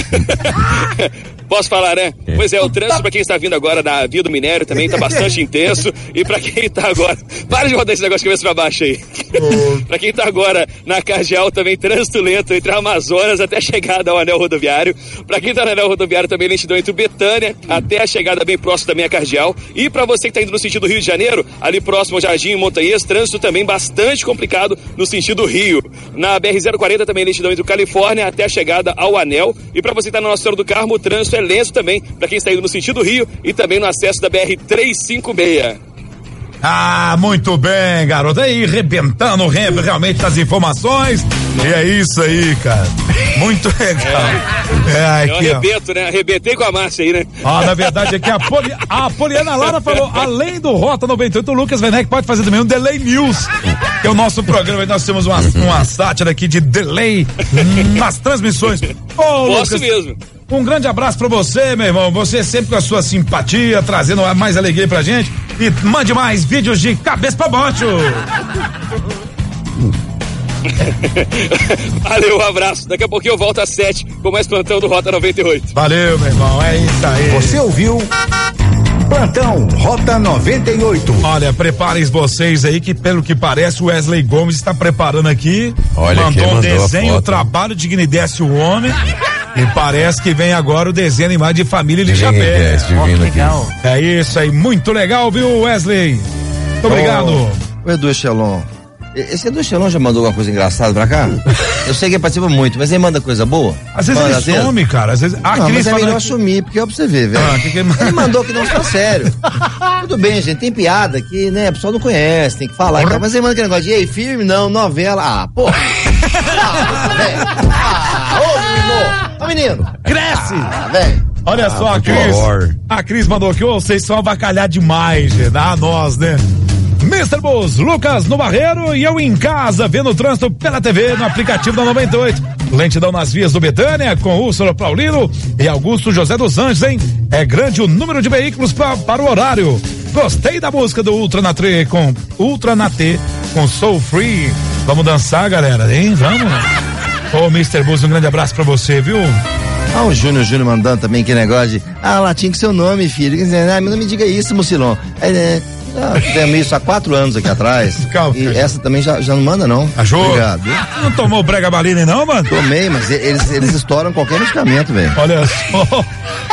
Posso falar, né? Pois é, o trânsito pra quem está vindo agora na Via do Minério também tá bastante intenso. E pra quem tá agora... Para de rodar esse negócio de cabeça pra baixo aí. Pra quem tá agora na Cardeal também, trânsito lento entre a Amazonas até a chegada ao anel rodoviário. Pra quem tá no anel rodoviário também, lentidão entre o Betânia até a chegada bem próximo da minha Cardeal. E pra você que tá indo no sentido Rio de Janeiro, ali próximo ao Jardim Montanhês, trânsito também bastante complicado no sentido Rio. Na BR-040 também, lentidão entre o Califórnia até a chegada ao anel. E pra você que tá na Nossa Senhora do Carmo, o trânsito é lento também, pra quem está indo no sentido Rio e também no acesso da BR-356. Muito bem, garoto. Aí, arrebentando realmente as informações. E é isso aí, cara. Muito legal. Aqui, eu arrebento, né? Arrebentei com a Márcia aí, né? Na verdade, aqui a Poliana Lara falou, além do Rota 98, o Lucas Venec pode fazer também um Delay News, que é o nosso programa. Nós temos uma sátira aqui de delay nas transmissões. Posso mesmo. Um grande abraço pra você, meu irmão. Você sempre com a sua simpatia, trazendo mais alegria pra gente. E mande mais vídeos de cabeça pra baixo. Valeu, um abraço. Daqui a pouquinho eu volto às 7 com mais plantão do Rota 98. Valeu, meu irmão. É isso aí. Você ouviu? Plantão Rota 98. Olha, preparem vocês aí que, pelo que parece, o Wesley Gomes está preparando aqui. Mandou um desenho, o trabalho dignidece o homem. E parece que vem agora o desenho animado de família de chapéu. Legal. É isso aí, muito legal, viu, Wesley? Muito obrigado. O Edu Echelon. Esse Edu Echelon já mandou alguma coisa engraçada pra cá? Eu sei que ele participa muito, mas ele manda coisa boa? Às vezes ele some, cara. Às vezes... mas é melhor assumir, porque é pra você ver, velho. Ele mandou que não está sério. Tudo bem, gente, tem piada que, né, o pessoal não conhece, tem que falar. Então, mas ele manda aquele negócio de, ei, firme, não, novela. Pô. Ô, menino. Cresce. Velho. Olha só, a Cris mandou aqui, vocês são avacalhar demais, gente. Nós, né? Mr. Bus, Lucas no Barreiro e eu em casa, vendo o trânsito pela TV, no aplicativo da 98. Lentidão nas vias do Betânia, com Úrsula Paulino e Augusto José dos Anjos, hein? É grande o número de veículos para o horário. Gostei da música do Ultra na T com Soul Free. Vamos dançar, galera, hein? Vamos. Ô, Mr. Bus, um grande abraço pra você, viu? O Júnior mandando também que negócio de, latim com seu nome, filho. Quer dizer, não me diga isso, Mucilon. Fizemos isso há 4 anos aqui atrás. Calma, e essa também já não manda, não. Achou? Obrigado. Não tomou prega balina, não, mano? Tomei, mas eles estouram qualquer medicamento, velho. Olha só.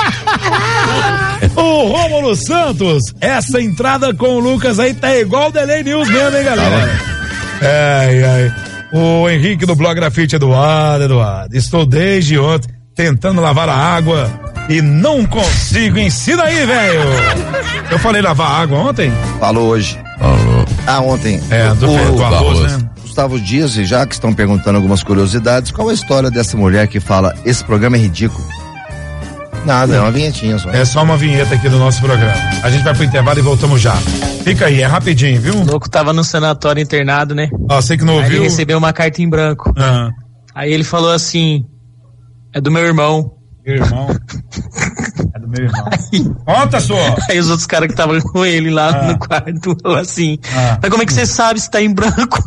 O Rômulo Santos, essa entrada com o Lucas aí tá igual o Delay News mesmo, hein, galera? Ai. O Henrique do Blog Grafite, Eduardo. Estou desde ontem tentando lavar a água e não consigo. Ensina aí, velho. Eu falei lavar água ontem? Falou hoje. Ontem. Do arroz, né? Gustavo Dias, e já que estão perguntando algumas curiosidades, qual a história dessa mulher que fala, esse programa é ridículo? Nada, é uma vinhetinha só. É só uma vinheta aqui do nosso programa. A gente vai pro intervalo e voltamos já. Fica aí, é rapidinho, viu? O louco tava no sanatório internado, né? Você que não ouviu. Aí ele recebeu uma carta em branco. Aí ele falou assim, é do meu irmão. Meu irmão? É do meu irmão. Conta, só. Aí os outros caras que estavam com ele lá no quarto falaram assim, mas como é que você sabe se tá em branco?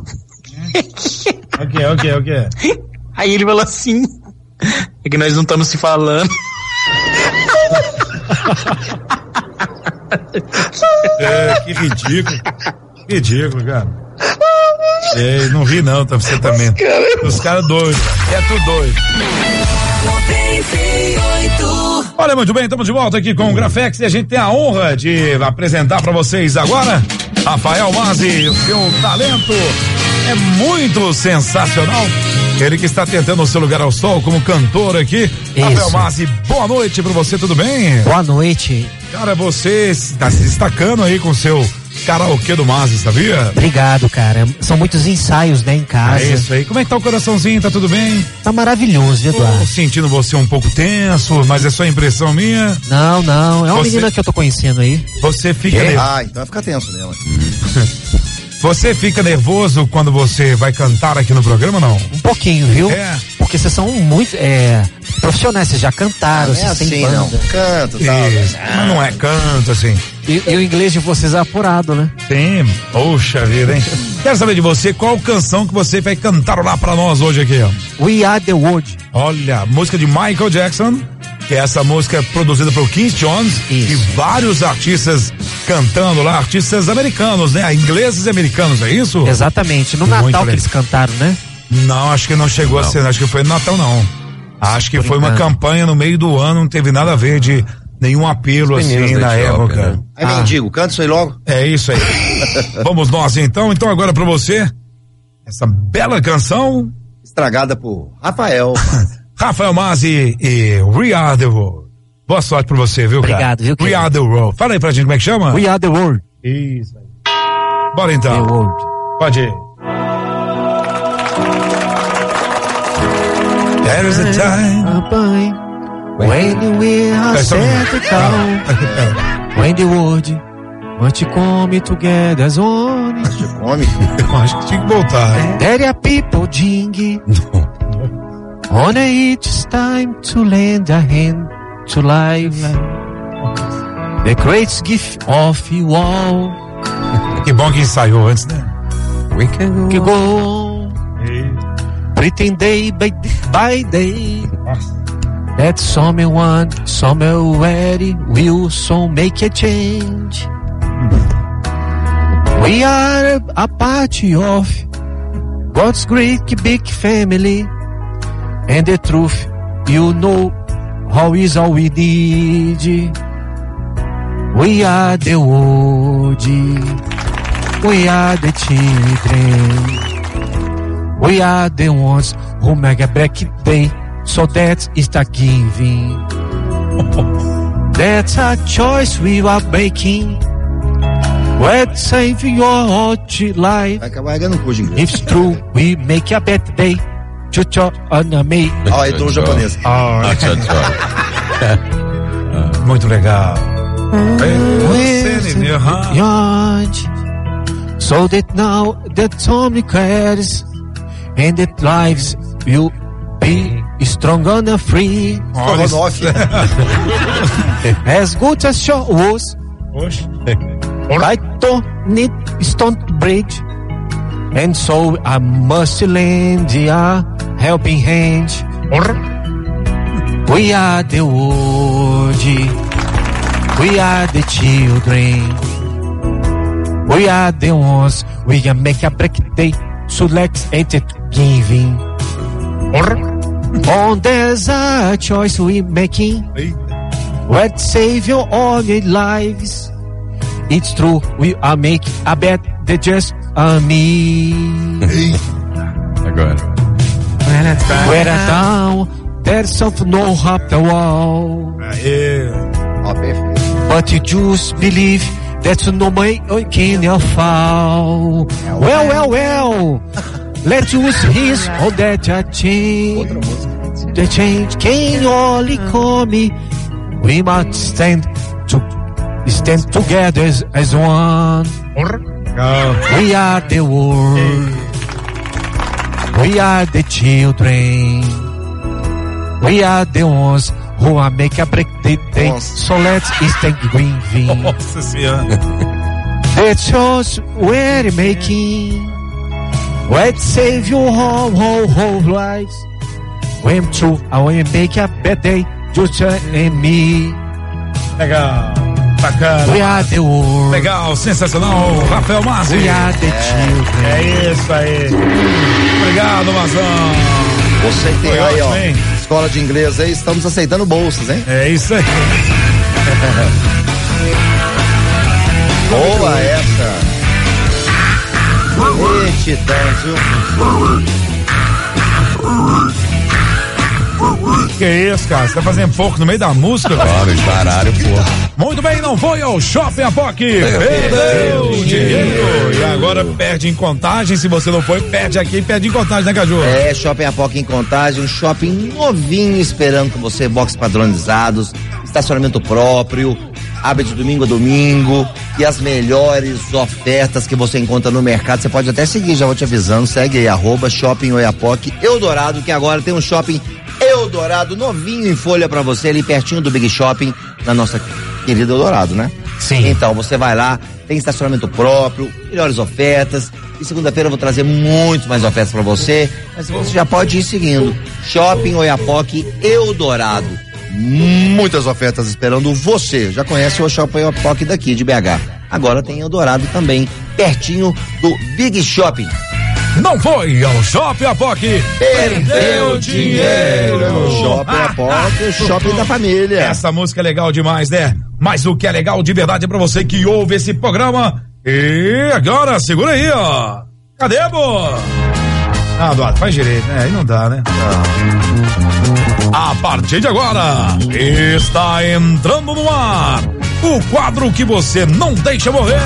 O quê? Aí ele falou assim, é que nós não estamos se falando. Que ridículo. Ridículo, cara. Não ri não, você também. Os caras doidos, é tudo doido. Olha, muito bem, estamos de volta aqui com o Grafex e a gente tem a honra de apresentar para vocês agora Rafael Mazzi. O seu talento é muito sensacional. Ele que está tentando o seu lugar ao sol como cantor aqui. Isso. Rafael Mazzi, boa noite pra você, tudo bem? Boa noite. Cara, você está se destacando aí com o seu karaokê do Mazzi, sabia? Obrigado, cara. São muitos ensaios, né, em casa. É isso aí. Como é que tá o coraçãozinho? Tá tudo bem? Tá maravilhoso, Eduardo. Tô sentindo você um pouco tenso, mas é só impressão minha? Não. É uma menina que eu tô conhecendo aí. Você fica... então vai ficar tenso nela. Você fica nervoso quando você vai cantar aqui no programa, não? Um pouquinho, viu? Porque vocês são muito profissionais, vocês já cantaram, vocês têm banda. Não. Canto, tal. Mas não é canto, assim. E o inglês de vocês é apurado, né? Sim, poxa vida, hein? Quero saber de você, qual canção que você vai cantar lá pra nós hoje aqui, ó? We Are The World. Olha, música de Michael Jackson, que é essa música produzida pelo Quincy Jones. Isso. E vários artistas cantando lá, artistas americanos, né? Ingleses e americanos, é isso? Exatamente, no Natal que eles cantaram, né? Não, acho que não chegou a ser, acho que foi no Natal, não. Acho que foi uma campanha no meio do ano, não teve nada a ver de nenhum apelo assim na época. Aí mendigo, canta isso aí logo. É isso aí. Vamos nós então agora pra você, essa bela canção. Estragada por Rafael. Rafael Mazzi e We Are The World. Boa sorte pra você, viu, cara? Obrigado, viu? We Are The World. Fala aí pra gente como é que chama? We Are The World. Isso aí. Bora então. The World. Pode ir. There is a time when we are set to go, when the world must come together as one. Acho que tinha que voltar. There are people ding. On it's time to lend a hand to life. The great gift of you all. Que bom que ensaiou antes, né? We can go on. Pretend day by day. That someone, somewhere will soon make a change. We are a part of God's great big family. And the truth, you know, how is all we need. We are the world. We are the children. We are the ones who make a back day. So that is the giving. That's a choice we are making. Let's save your life. Vai acabar ganhando curso de inglês. If true, we make a better day. Me. Ó, entrou o japonês. Muito legal. So that now that Tommy cares and that lives will be strong and free. As good as show was. I don't need stone bridge. And so I must lend a helping hand. We are the world. We are the children. We are the ones. We can make a break day. So let's ain't it giving. Oh, there's a choice we making. Let's save your own lives. It's true, we are making a bet that just me. Agora. We're down, there's something no up the wall. But you just believe that's no way can you fall. Well. Let's use his all that a change. The change can only come. We must stand together as one. We are the world. We are the children. We are the ones who are make a break the day. So let's stand grieving. Nossa Senhora. The choice we're making. Let's save your whole lives. When true, I will make a better day. Just and me. Legal. Bacana. We are the world. Legal, sensacional, Rafael Mazzi. We are the children. É isso aí. Obrigado, Mazão. Você que tem Foi aí, ótimo, ó, hein? escola de inglês aí, estamos aceitando bolsas, hein? É isso aí. Boa essa. Titãs, viu? Que isso, cara? Você tá fazendo pouco no meio da música? Claro, baralho, porra. Muito bem, não foi ao Shopping Apoc. Perdeu dinheiro. E agora perde em Contagem. Se você não foi, perde aqui e perde em Contagem, né, Caju? É, Shopping Apoc em Contagem, um shopping novinho esperando com você, box padronizados, estacionamento próprio, abre de domingo a domingo e as melhores ofertas que você encontra no mercado. Você pode até seguir, já vou te avisando, segue aí, @Shopping Oiapoque Eldorado, que agora tem um shopping Eldorado novinho em folha pra você, ali pertinho do Big Shopping, na nossa querida Eldorado, né? Sim. Então, você vai lá, tem estacionamento próprio, melhores ofertas, e segunda-feira eu vou trazer muito mais ofertas pra você, mas você já pode ir seguindo, Shopping Oiapoque Eldorado. Muitas ofertas esperando você. Já conhece o Shopping Oiapoque daqui de BH. Agora tem Eldorado também, pertinho do Big Shopping. Não foi ao Shopping Apoc. Perdeu dinheiro. Shopping Apoc, o shopping da família. Essa música é legal demais, né? Mas o que é legal de verdade é pra você que ouve esse programa. E agora, segura aí, ó. Cadê, pô? Ah, Eduardo, faz direito, né? Aí não dá, né? A partir de agora, está entrando no ar o quadro que você não deixa morrer.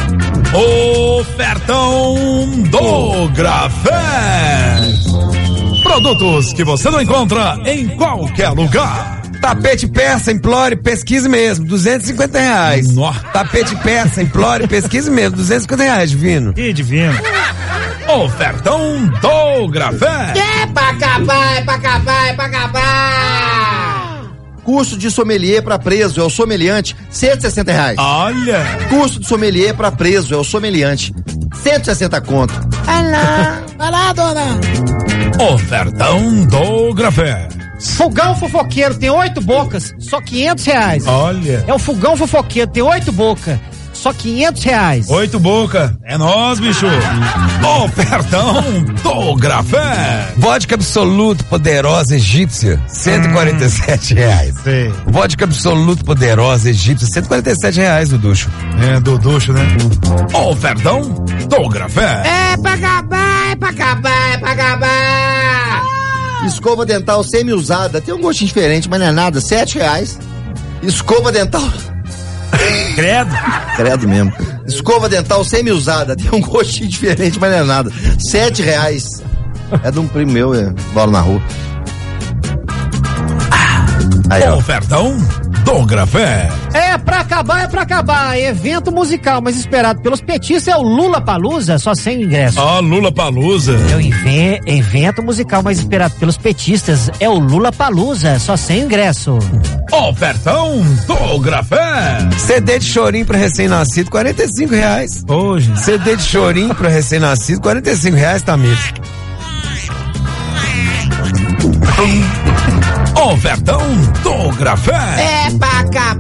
Ofertão do Grafé. Produtos que você não encontra em qualquer lugar. Tapete persa, implore, pesquise mesmo, R$250. Nossa. Tapete persa, implore, pesquise mesmo, R$250, divino. Que divino. Ofertão do Grafé. É pra acabar, é pra acabar, é pra acabar. Curso de sommelier pra preso, é o sommeliante, R$160. Olha. Curso de sommelier pra preso, é o sommeliante, 160 conto. Vai lá, dona. Ofertão do Grafé. Fogão fofoqueiro tem 8 bocas, só R$500. Olha. É o fogão fofoqueiro, tem 8 bocas, só R$500. 8 boca. É nós, bicho. Ofertão do Grafé. Vodka Absoluto Poderosa Egípcia, R$147. Sim. Vodka Absoluto Poderosa Egípcia, R$147 do ducho. É, do ducho, né? Ofertão do Grafé. É pra acabar, é pra acabar, é pra acabar. Escova dental semi-usada, tem um gostinho diferente, mas não é nada, R$7. Escova dental... Credo. Credo mesmo. Escova dental semi-usada, tem um gostinho diferente, mas não é nada, R$7. É de um primo meu, moro na rua. Aí, ó. Ofertão do Grafé. É pra acabar. Evento musical, mas esperado pelos petistas é o Lula Palusa, só 100 ingressos. Lula Palusa. Evento musical mais esperado pelos petistas é o Lula Palusa, só 100 ingressos. Ofertão do Grafé. CD de chorinho pra recém-nascido, R$45. Hoje. CD de chorinho pra recém-nascido, R$45, Tamir. Ofertão do Grafé. É pra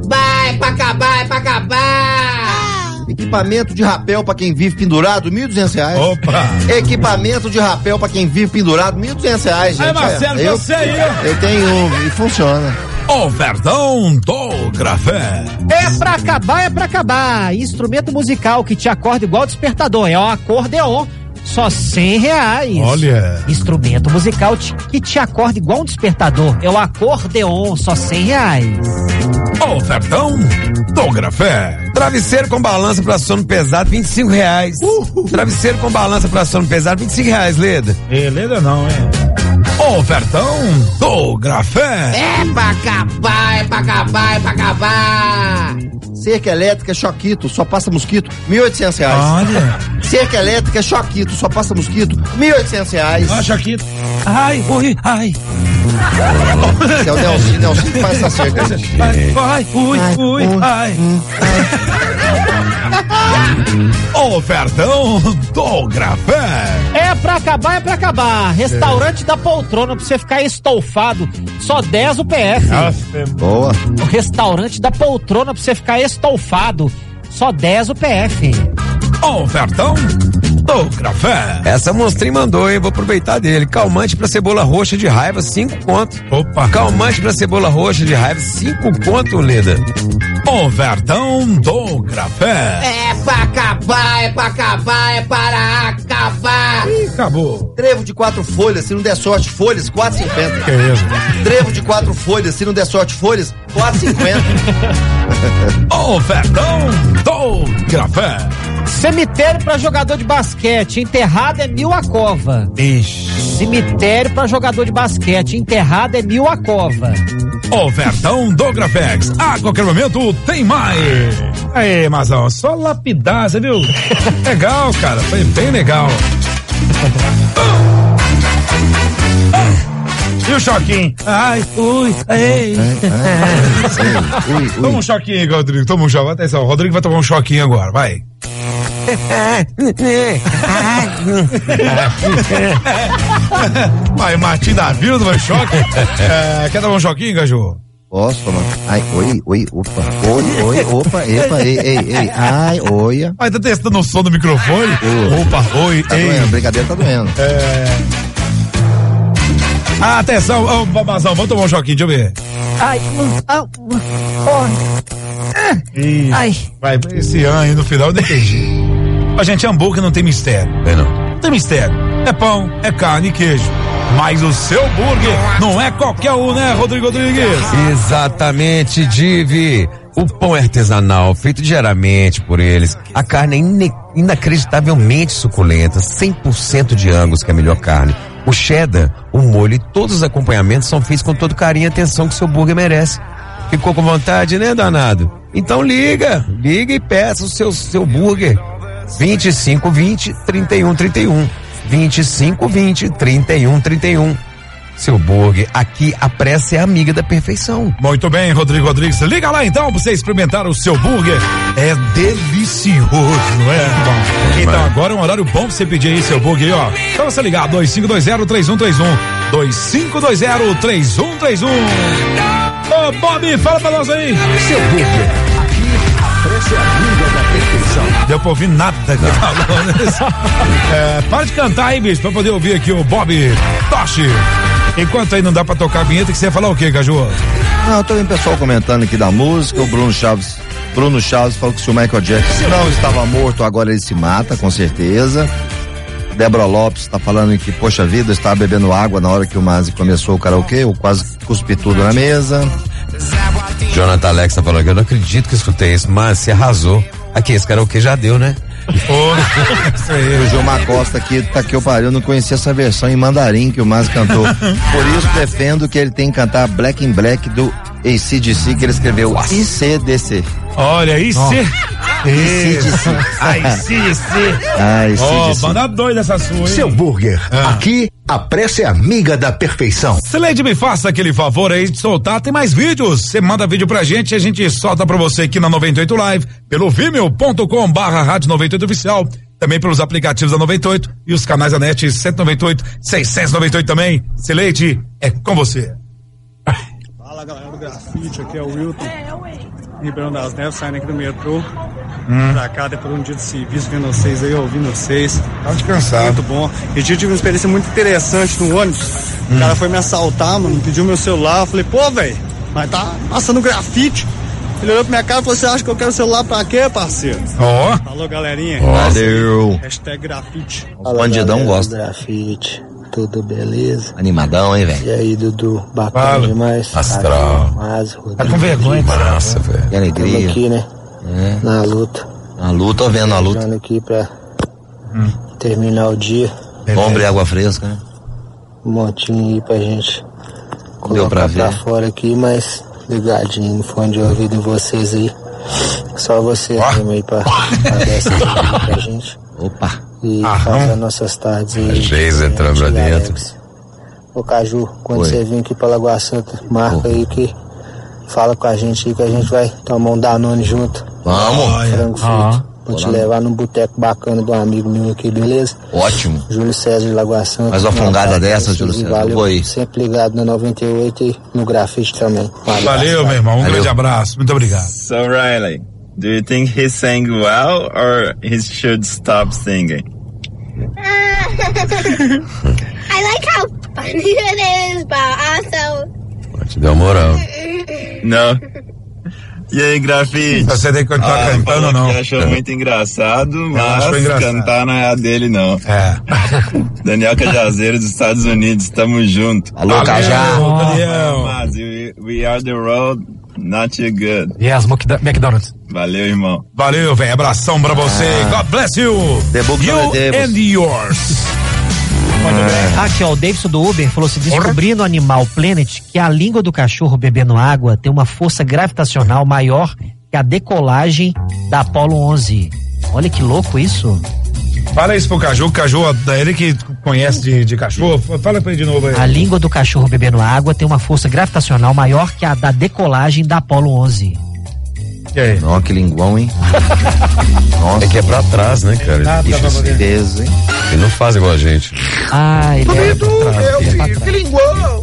acabar. Equipamento de rapel pra quem vive pendurado, R$1.200. Opa! Equipamento de rapel pra quem vive pendurado, R$1.200, gente. Marcelo, você aí. Eu tenho um e funciona. Ofertão do Grafé. É pra acabar. Instrumento musical que te acorda igual despertador, é o acordeon. Só R$100. Olha. Instrumento musical que te acorda igual um despertador. É o acordeon, só R$100. Ofertão do Grafé. Travesseiro com balança pra sono pesado, R$25. Travesseiro com balança pra sono pesado, R$25, Leda. Leda não, hein? Ofertão do Grafé. É pra acabar. Cerca elétrica Choquito, só passa mosquito, R$1.800. Olha. Cerca elétrica Choquito, só passa mosquito, R$1.800. Choquito. Ai. É o Nelson que faz essa cerca. Ai. Ofertão do Grafé. É pra acabar. Restaurante da poltrona pra você ficar estofado, só 10 o PF. Boa. O restaurante da poltrona pra você ficar estofado, só 10 o PF. Ofertão do Grafé. Essa monstrinha mandou, hein? Vou aproveitar dele. Calmante pra cebola roxa de raiva, 5 conto. Opa. Calmante pra cebola roxa de raiva, 5 conto, Leda. Ofertão do Grafé. É pra acabar. Ih, acabou. Trevo de 4 folhas, se não der sorte, folhas, R$4,50. Que isso? Trevo de 4 folhas, se não der sorte, folhas, R$4,50. Ofertão do Grafé. Cemitério pra jogador de basquete, enterrado é 1.000 a cova. Ixi. Cemitério pra jogador de basquete, enterrado é 1.000 a cova. Ofertão do Grafex. A qualquer momento tem mais. Aí, Mazão, só lapidar, você viu? Legal, cara, foi bem legal. E o choquinho? Toma um choquinho, Rodrigo, toma um choquinho. Atenção, o Rodrigo vai tomar um choquinho agora, vai. Vai, Martim da Vila, vai choque. Quer tomar um choquinho, Gaju? Posso tomar? Ai, opa, ei, ai, oi. Ai, tá testando o som do microfone? Opa, oi, tá ei. Doendo, a brincadeira tá doendo. Atenção, Babazão, vamos tomar um choquinho, deixa eu ver. Ai. Vai, esse ano aí no final eu não entendi. A gente, hambúrguer não tem mistério. Não tem mistério. É pão, é carne e queijo. Mas o seu burger não é qualquer um, né, Rodrigo Rodrigues? Exatamente, Divi. O pão é artesanal, feito diariamente por eles. A carne é inacreditavelmente suculenta, 100% de Angus, que é a melhor carne. O cheddar, o molho e todos os acompanhamentos são feitos com todo carinho e atenção que o seu burger merece. Ficou com vontade, né, danado? Então liga e peça o seu burger. 2520-3131. 2520-3131. Seu burger, aqui a pressa é amiga da perfeição. Muito bem, Rodrigo Rodrigues. Liga lá então pra você experimentar o seu burger. É delicioso, não é? Bom, então agora é um horário bom pra você pedir aí seu burger, ó. Só você ligar, 2520-3131. 2520-3131. Ô, Bob, fala pra nós aí. Seu burger, aqui a pressa é amiga da perfeição. Deu pra ouvir nada que falou. Para de cantar aí, bicho, pra poder ouvir aqui o Bob Toshi. Enquanto aí não dá pra tocar a vinheta, que você ia falar o quê, Caju? Não, eu tô vendo o pessoal comentando aqui da música, o Bruno Chaves falou que se o Michael Jackson não estava morto, agora ele se mata, com certeza. Débora Lopes tá falando que, poxa vida, eu estava bebendo água na hora que o Mazi começou o karaokê, eu quase cuspi tudo na mesa. Jonathan Alex tá falando que eu não acredito que eu escutei isso, mas se arrasou. Aqui, esse karaokê já deu, né? O Gilmar Costa aqui, tá que eu parei, eu não conhecia essa versão em mandarim que o Mazi cantou. Por isso defendo que ele tem que cantar Black in Black do AC/DC, que ele escreveu ICDC. Olha, IC. ICDC. Banda doida essa sua, hein? Seu Burger. Aqui, a pressa é amiga da perfeição. Sileide, me faça aquele favor aí de soltar. Tem mais vídeos. Você manda vídeo pra gente e a gente solta pra você aqui na 98 Live, pelo vimeo.com/rádio 98 oficial. Também pelos aplicativos da 98 e os canais da NET 198, 698 também. Sileide, é com você. Fala, galera do Grafite, aqui é o Wilton. Ribeirão das Neves, saindo aqui do metrô. Pra cá, depois de um dia de serviço, vendo vocês aí, ouvindo vocês. Tá descansado. Muito bom. E eu tive uma experiência muito interessante no ônibus. O cara foi me assaltar, mano, pediu meu celular. Eu falei, pô, velho, mas tá passando grafite. Ele olhou pra minha cara e falou, você acha que eu quero celular pra quê, parceiro? Falou, galerinha. Valeu. Hashtag grafite. Os bandidão gostam. Grafite. Tudo beleza? Animadão, hein, velho? E aí, Dudu? Bacana demais. Astral. Tá com vergonha, massa, velho. Que alegria. Estamos aqui, né? Na luta. Na luta, tô vendo a luta. Estamos aqui pra terminar o dia. Ombro e água fresca, né? Um montinho aí pra gente Deu pra colocar ver. pra fora aqui, mas ligadinho no fone de ouvido em vocês aí. Só você mesmo aí pra dar essa ajuda pra gente. Opa. E fazer as nossas tardes aí. Geis entrando pra dentro. Ô Caju, quando Oi. você vir aqui pra Lagoa Santa, marca aí que fala com a gente aí que a gente vai tomar um Danone junto. Vamos. Frango frito. Vou te levar num boteco bacana de um amigo meu aqui, beleza? Ótimo. Júlio César de Lagoa Santa. Faz uma fungada dessa, Júlio César. Valeu. Vou aí. Sempre ligado na 98 e no Grafite também. Valeu, meu irmão. Um grande abraço. Muito obrigado. So, Riley, do you think he sang well or he should stop singing? I like how funny it is, but also. Te deu moral. Não. E aí, Grafite? Você tem que estar cantando, não. Que achou muito engraçado, mas acho engraçado. cantar não é a dele, não. Daniel Cajazeiro dos Estados Unidos, tamo junto. Alô, Cajá. Daniel. Mas we are the road, not you good. Yes, McDonald's. Valeu, irmão. Valeu, velho. Abração pra você. God bless you. You and yours. Aqui, ó, o Davidson do Uber falou assim: descobri no Animal Planet que a língua do cachorro bebendo água tem uma força gravitacional maior que a decolagem da Apollo 11. Olha que louco isso. Fala isso pro Caju, ele que conhece de cachorro, fala pra ele de novo aí. A língua do cachorro bebendo água tem uma força gravitacional maior que a da decolagem da Apollo 11. E aí? Nossa, que linguão, hein? Nossa. É que é pra trás, né, cara? Isso é peso, hein? Ele não faz igual a gente. Ah, ele é pra trás. Que linguão!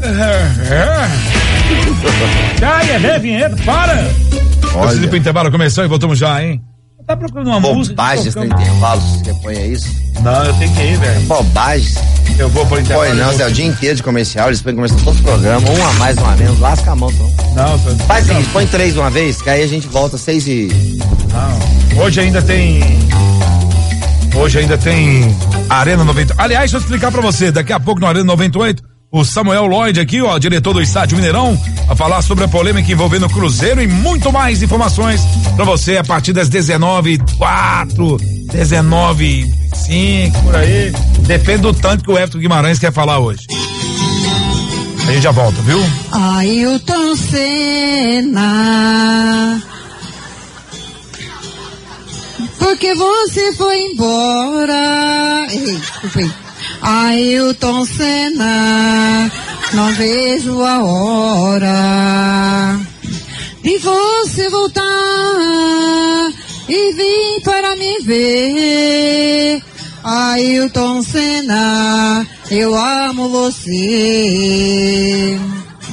Ai, é vinheta, para! Preciso ir pro intervalo, começou e voltamos já, hein? Tá procurando uma música. Bobagem esse intervalo, você põe isso? Não, eu tenho que ir, velho. Bobagem. Eu vou pro intervalo. Põe não, é o dia inteiro de comercial, eles põem comercial todos os programas, um a mais, um a menos, lasca a mão. Então. Não, faz o seguinte, põe 3 de uma vez, que aí a gente volta 6 e... Não, hoje ainda tem Arena 98. Aliás, deixa eu explicar pra você, daqui a pouco no Arena 98, o Samuel Lloyd aqui, ó, diretor do Estádio Mineirão, a falar sobre a polêmica envolvendo o Cruzeiro e muito mais informações pra você a partir das 19h04, 19h05, por aí. Depende do tanto que o Everton Guimarães quer falar hoje. A gente já volta, viu? Ailton Senna, porque você foi embora. Ei, desculpa. Ailton Senna, não vejo a hora de você voltar e vir para me ver. Ailton Senna, eu amo você.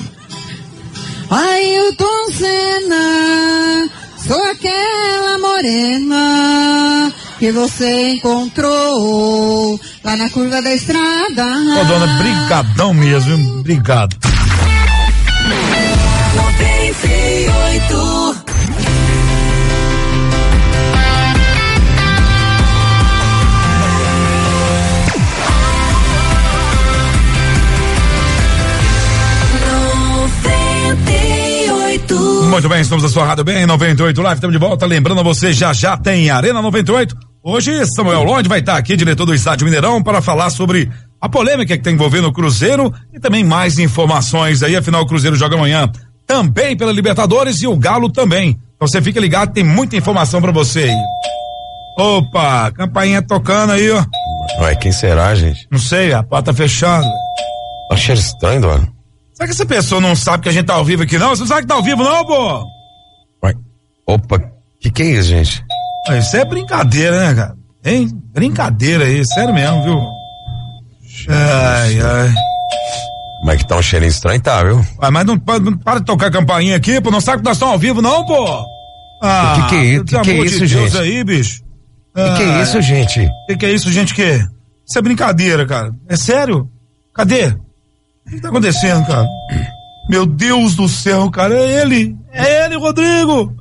Ailton Senna, sou aquela morena que você encontrou lá na curva da estrada. Ô, dona, brigadão mesmo, viu? Obrigado. 98. Muito bem, estamos na sua rádio bem, 98 Live, estamos de volta, lembrando a você, já tem Arena 98, hoje Samuel Lloyd vai estar aqui, diretor do Estádio Mineirão, para falar sobre a polêmica que está envolvendo o Cruzeiro e também mais informações aí, afinal o Cruzeiro joga amanhã, também pela Libertadores e o Galo também. Então você fica ligado, tem muita informação pra você aí. Opa, campainha tocando aí, ó. Ué, quem será, gente? Não sei, a porta fechada. Tá cheiro estranho, Dona. Será que essa pessoa não sabe que a gente tá ao vivo aqui, não? Você não sabe que tá ao vivo, não, pô? Ué, opa, que é isso, gente? Isso é brincadeira, né, cara? Hein? Brincadeira aí, sério mesmo, viu? Ai. Mas que tá um cheirinho estranho, tá, viu? Mas não para de tocar a campainha aqui, pô. Não sabe que nós estamos ao vivo, não, pô? Que é isso? Que é isso, gente? Aí, bicho. Que é isso, gente? Que é isso, gente? Que? Isso é brincadeira, cara. É sério? Cadê? O que tá acontecendo, cara? Meu Deus do céu, cara. É ele, Rodrigo.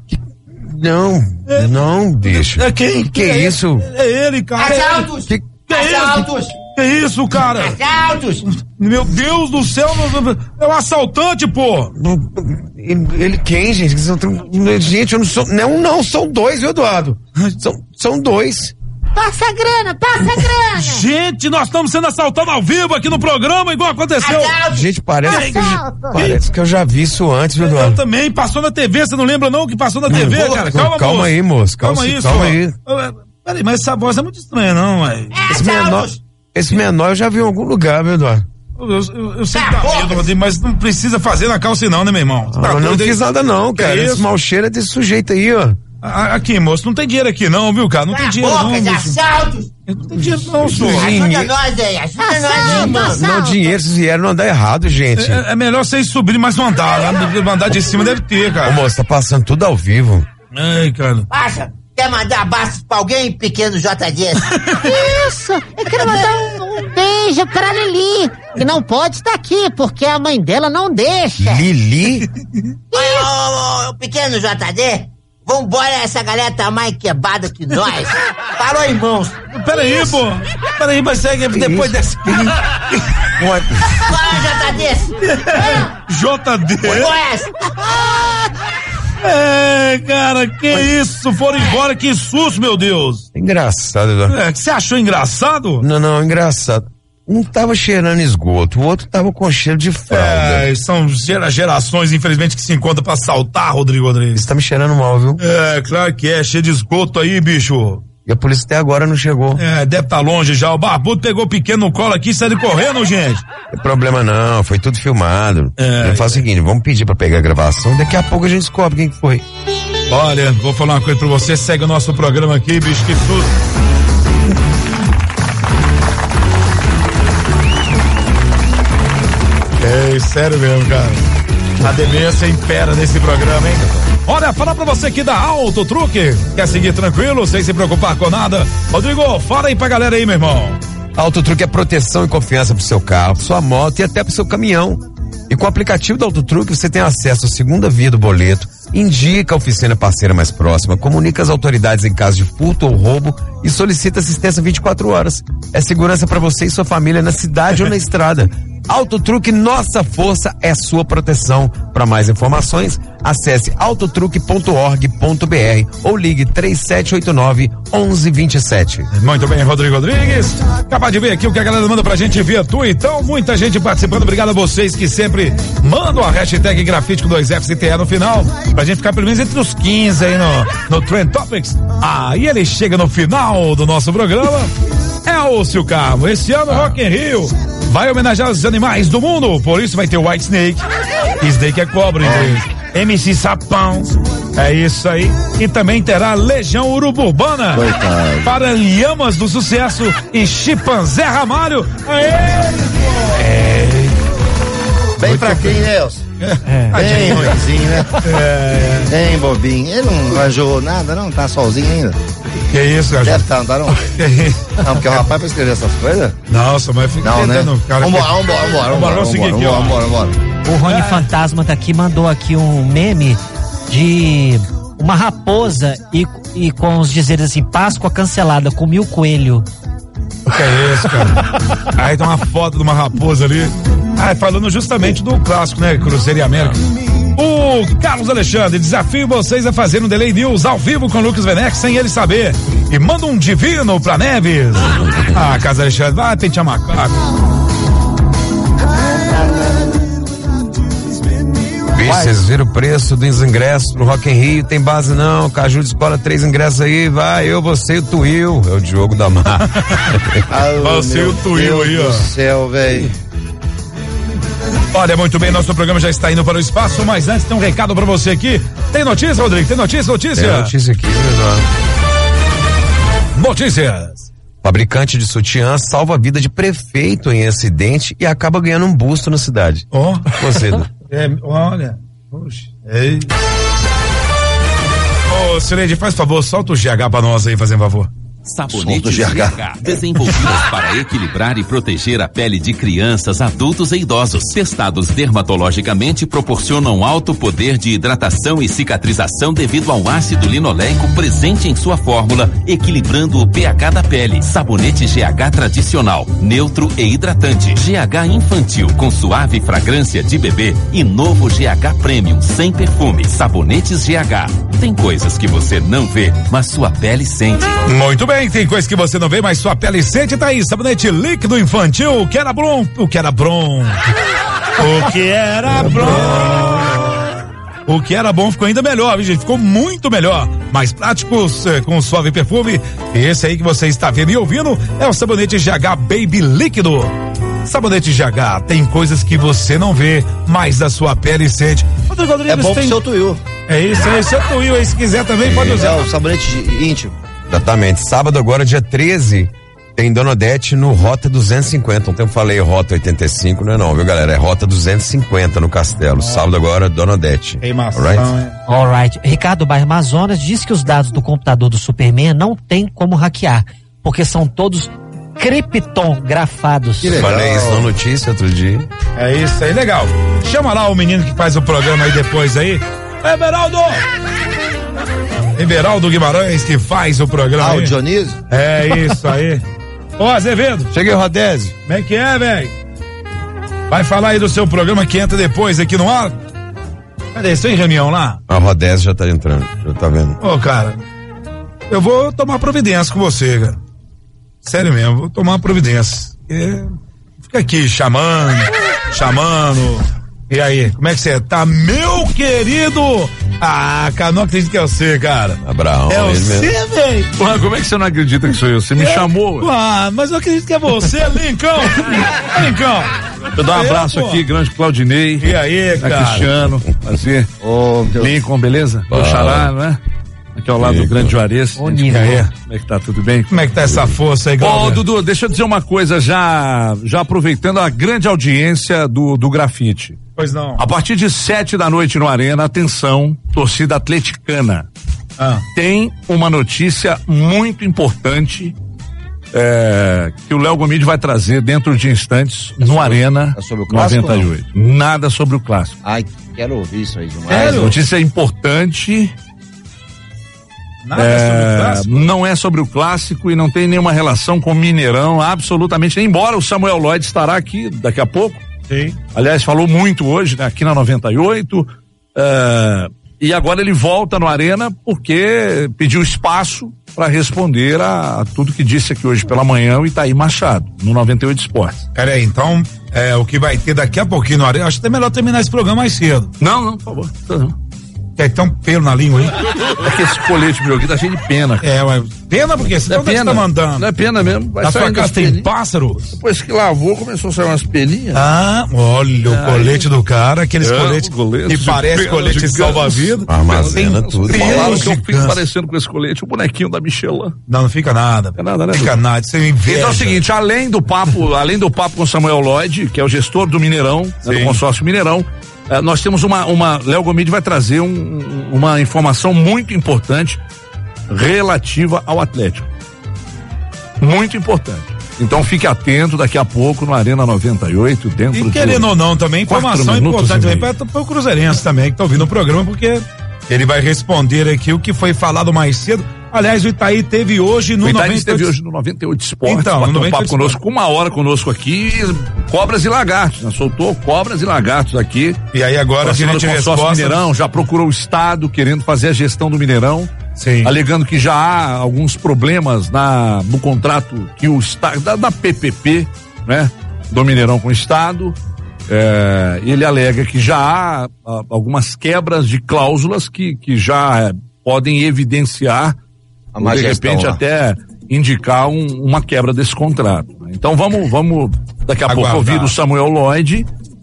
Não, bicho. É quem? Que é isso? É ele, cara. Assaltos! Assaltos! Que isso, cara? Assaltos! Meu Deus do céu, é um assaltante, pô! Ele quem, gente? Gente, eu não sou. Não, são dois, viu, Eduardo? São dois. Passa a grana! Gente, nós estamos sendo assaltados ao vivo aqui no programa, igual aconteceu. Gente, parece que eu já vi isso antes, viu, Eduardo? Eu também, passou na TV, você não lembra não que passou na TV, cara? Calma aí, moço. Calma aí. Peraí, mas essa voz é muito estranha, não, ué. Esse menor eu já vi em algum lugar, viu, Eduardo? Eu sei que dá medo, Rodrigo, mas não precisa fazer na calça não, né, meu irmão? Eu não fiz nada não, cara. Esse mau cheiro é desse sujeito aí, ó. Aqui, moço, não tem dinheiro aqui não, viu, cara? Não tem dinheiro não, moço. Assaltos! Não tem dinheiro não, senhor. Ajuda nós aí, mano. Não, dinheiro, se vieram não andar errado, gente. É melhor vocês subirem mais um andar, lá, andar de cima deve ter, cara. Ô, moço, tá passando tudo ao vivo. Ai, cara. Passa! Quer mandar abraço pra alguém, pequeno JD? Isso! Eu quero mandar um beijo pra Lili, que não pode estar aqui, porque a mãe dela não deixa. Lili? Ô, pequeno JD, vambora, essa galera tá mais quebrada que nós. Parou, irmãos. Peraí, pô. Peraí, mas segue depois desse... Fala, JD. JD? Cara, que isso? Foram embora, que susto, meu Deus. Engraçado, Eduardo. Você achou engraçado? Não, engraçado. Um tava cheirando esgoto, o outro tava com cheiro de fralda. São gerações, infelizmente, que se encontram pra assaltar, Rodrigo Rodrigues. Você tá me cheirando mal, viu? Claro que é, cheio de esgoto aí, bicho. E a polícia até agora não chegou. Deve estar longe já. O barbudo pegou o pequeno no colo aqui e saiu correndo, gente. Não tem problema não, foi tudo filmado. Eu faço o seguinte, vamos pedir pra pegar a gravação, daqui a pouco a gente descobre quem que foi. Olha, vou falar uma coisa pra você, segue o nosso programa aqui, bicho, que tudo. Sério mesmo, cara. A demência impera nesse programa, hein? Olha, falar pra você aqui da Auto Truque. Quer seguir tranquilo, sem se preocupar com nada? Rodrigo, fala aí pra galera aí, meu irmão. Auto Truque é proteção e confiança pro seu carro, sua moto e até pro seu caminhão. E com o aplicativo da Auto Truque você tem acesso à segunda via do boleto, indica a oficina parceira mais próxima, comunica as autoridades em caso de furto ou roubo e solicita assistência 24 horas. É segurança para você e sua família na cidade ou na estrada. Auto Truque, nossa força é sua proteção. Para mais informações, acesse autotruque.org.br ou ligue 3789-1127. Muito bem, Rodrigo Rodrigues. Acaba de ver aqui o que a galera manda pra gente via Twitter. Muita gente participando. Obrigado a vocês que sempre mandam a hashtag grafite com 2Fs e TE no final, pra gente ficar pelo menos entre os 15 aí no Trend Topics. Aí ele chega no final do nosso programa. É o Seu Carmo. Esse ano Rock in Rio vai homenagear os animais do mundo, por isso vai ter White Snake. Snake é cobra, inglês. MC Sapão. É isso aí. E também terá Legião Urubu Urbana. Coitado. Para Lhamas do Sucesso e Chimpanzé Ramalho. Bem fraquinho, Nelson. Bem ruimzinho, né? Bem bobinho. Ele não arranjou nada, não? Tá sozinho ainda. Que isso, cara? Deve estar, não tá não? Não, porque o rapaz pra escrever essas coisas? Nossa, mas fica tentando, né? Cara. Vambora, seguir aqui, ó. Vambora. O Rony Fantasma tá aqui, mandou aqui um meme de uma raposa e com os dizeres assim, Páscoa cancelada, comi o coelho. O que é isso, cara? Aí tem uma foto de uma raposa ali. Falando justamente do clássico, né? Cruzeiro e América. O Carlos Alexandre, desafio vocês a fazer um Delay News ao vivo com o Lucas Venex sem ele saber. E manda um divino pra Neves. Carlos Alexandre, vai pentear macaco. vocês viram o preço dos ingressos pro Rock in Rio? Tem base não, Caju de Escola, 3 ingressos aí, vai, eu, você e o Tuil. É o Diogo da Mar. Você e o Tuil aí, ó. Meu Deus do céu, velho. Olha, muito bem, nosso programa já está indo para o espaço, mas antes tem um recado para você aqui. Tem notícia, Rodrigo? Tem notícia? Tem notícia aqui, Eduardo. Notícias. Fabricante de sutiã salva a vida de prefeito em acidente e acaba ganhando um busto na cidade. Ó. Você, olha. Puxa. Ei. Ô, Sileide, faz favor, solta o GH pra nós aí, fazendo favor. Sabonetes GH, desenvolvidos para equilibrar e proteger a pele de crianças, adultos e idosos. Testados dermatologicamente, proporcionam alto poder de hidratação e cicatrização devido ao ácido linoleico presente em sua fórmula, equilibrando o pH da pele. Sabonete GH tradicional, neutro e hidratante. GH infantil, com suave fragrância de bebê, e novo GH Premium, sem perfume. Sabonetes GH. Tem coisas que você não vê, mas sua pele sente. Muito bem, tem coisas que você não vê, mas sua pele sente. Tá aí, sabonete líquido infantil, o que era bom, o que era bom. O que era bom. O que era bom ficou ainda melhor, viu, gente? Ficou muito melhor. Mais práticos, com suave perfume. E esse aí que você está vendo e ouvindo é o sabonete GH Baby Líquido. Sabonete GH tem coisas que você não vê, mas a sua pele sente. Rodrigo, é bom pro seu Tuil. É isso aí, seu Tuil aí, se quiser também pode usar. É o sabonete íntimo. Exatamente. Sábado agora, dia 13, tem Dona Odete no Rota 250. Ontem eu falei Rota 85, não é não, viu, galera? É Rota 250 no Castelo. Sábado agora, Dona Odete. Alright. Ricardo Bairro Amazonas diz que os dados do computador do Superman não tem como hackear, porque são todos criptografados. Falei isso na notícia outro dia. É isso aí, legal. Chama lá o menino que faz o programa aí depois aí. Everaldo Guimarães, que faz o programa. O Dionísio? É isso aí. Ô, Azevedo. Cheguei, Rodésio. Como é que é, velho? Vai falar aí do seu programa que entra depois aqui no ar? Cadê? Você tem reunião lá? A Rodésio já tá entrando, já tá vendo. Ô, cara, eu vou tomar providência com você, cara. Sério mesmo, vou tomar providência. Fica aqui chamando. E aí, como é que você tá, meu querido? Ah, cara, não acredito que é você, cara. Abraão. É você, velho. Como é que você não acredita que sou eu? Você me chamou. Ah, mas eu acredito que é você, Lincão. Lincão. Eu dou um abraço aqui, grande Claudinei. E aí, cara? Cristiano, assim. Lincoln, beleza? O xará, não é? Aqui ao lado do Grande Juarez. Bom nível. Como é que tá? Tudo bem? Como é que tá essa força aí, Glauber? Dudu, deixa eu dizer uma coisa, já aproveitando a grande audiência do grafite. Pois não. A partir de 7 da noite no Arena, atenção, torcida atleticana. Tem uma notícia muito importante que o Léo Gomide vai trazer dentro de instantes no Arena sobre o clássico, 98. Nada sobre o clássico. Ai, quero ouvir isso aí demais. Notícia importante. Nada sobre o clássico? Não é sobre o clássico e não tem nenhuma relação com o Mineirão, absolutamente, embora o Samuel Lloyd estará aqui daqui a pouco. Sim. Aliás, falou muito hoje, né, aqui na 98, e agora ele volta no Arena porque pediu espaço para responder a tudo que disse aqui hoje pela manhã o Itaí Machado, no 98 Esportes. Cara, então, o que vai ter daqui a pouquinho no Arena, acho que é melhor terminar esse programa mais cedo. Não, por favor. Não. Tem um pelo na língua aí. É que esse colete meu aqui tá cheio de pena. Mas pena porque você tá mandando. Não é pena mesmo. Na sua casa tem pássaros? Depois que lavou, começou a sair umas pelinhas. Olha o colete do cara, aqueles coletes que parece colete de salva-vida. Armazena tudo. Falaram que eu fico parecendo com esse colete, o bonequinho da Michelin. Não fica nada. Fica nada, né? Fica nada, isso é inveja. Então é o seguinte, além do papo com Samuel Lloyd, que é o gestor do Mineirão, do consórcio Mineirão, nós temos Léo Gomide vai trazer uma informação muito importante relativa ao Atlético. Muito importante. Então fique atento daqui a pouco no Arena 98, dentro E querendo ou não também, informação importante também para o Cruzeirense também, que tá ouvindo o programa, porque ele vai responder aqui o que foi falado mais cedo. Aliás, o Itaí teve hoje no 98 Esportes, então, bateu um papo conosco, com 1 hora conosco aqui, cobras e lagartos, né? Soltou cobras e lagartos aqui. E aí agora a gente consórcio Mineirão já procurou o Estado querendo fazer a gestão do Mineirão, alegando que já há alguns problemas no contrato que o Estado, da PPP, né? Do Mineirão com o Estado. ele alega que já há algumas quebras de cláusulas que já podem evidenciar, ou de repente até indicar uma quebra desse contrato. Então vamos daqui a pouco ouvir o Samuel Lloyd.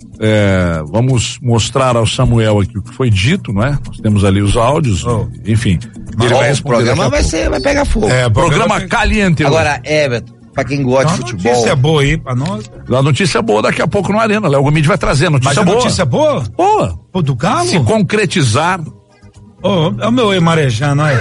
Vamos mostrar ao Samuel aqui o que foi dito, não é? Nós temos ali os áudios, enfim. Ele vai responder. O programa vai pegar fogo. Programa caliente. Agora, Everton, pra quem gosta de futebol. Notícia boa aí pra nós. A notícia boa daqui a pouco no Arena. Léo Gomide vai trazer notícia boa. Notícia boa? Boa. Pô, do Galo? Se concretizar. É o meu marejando aí.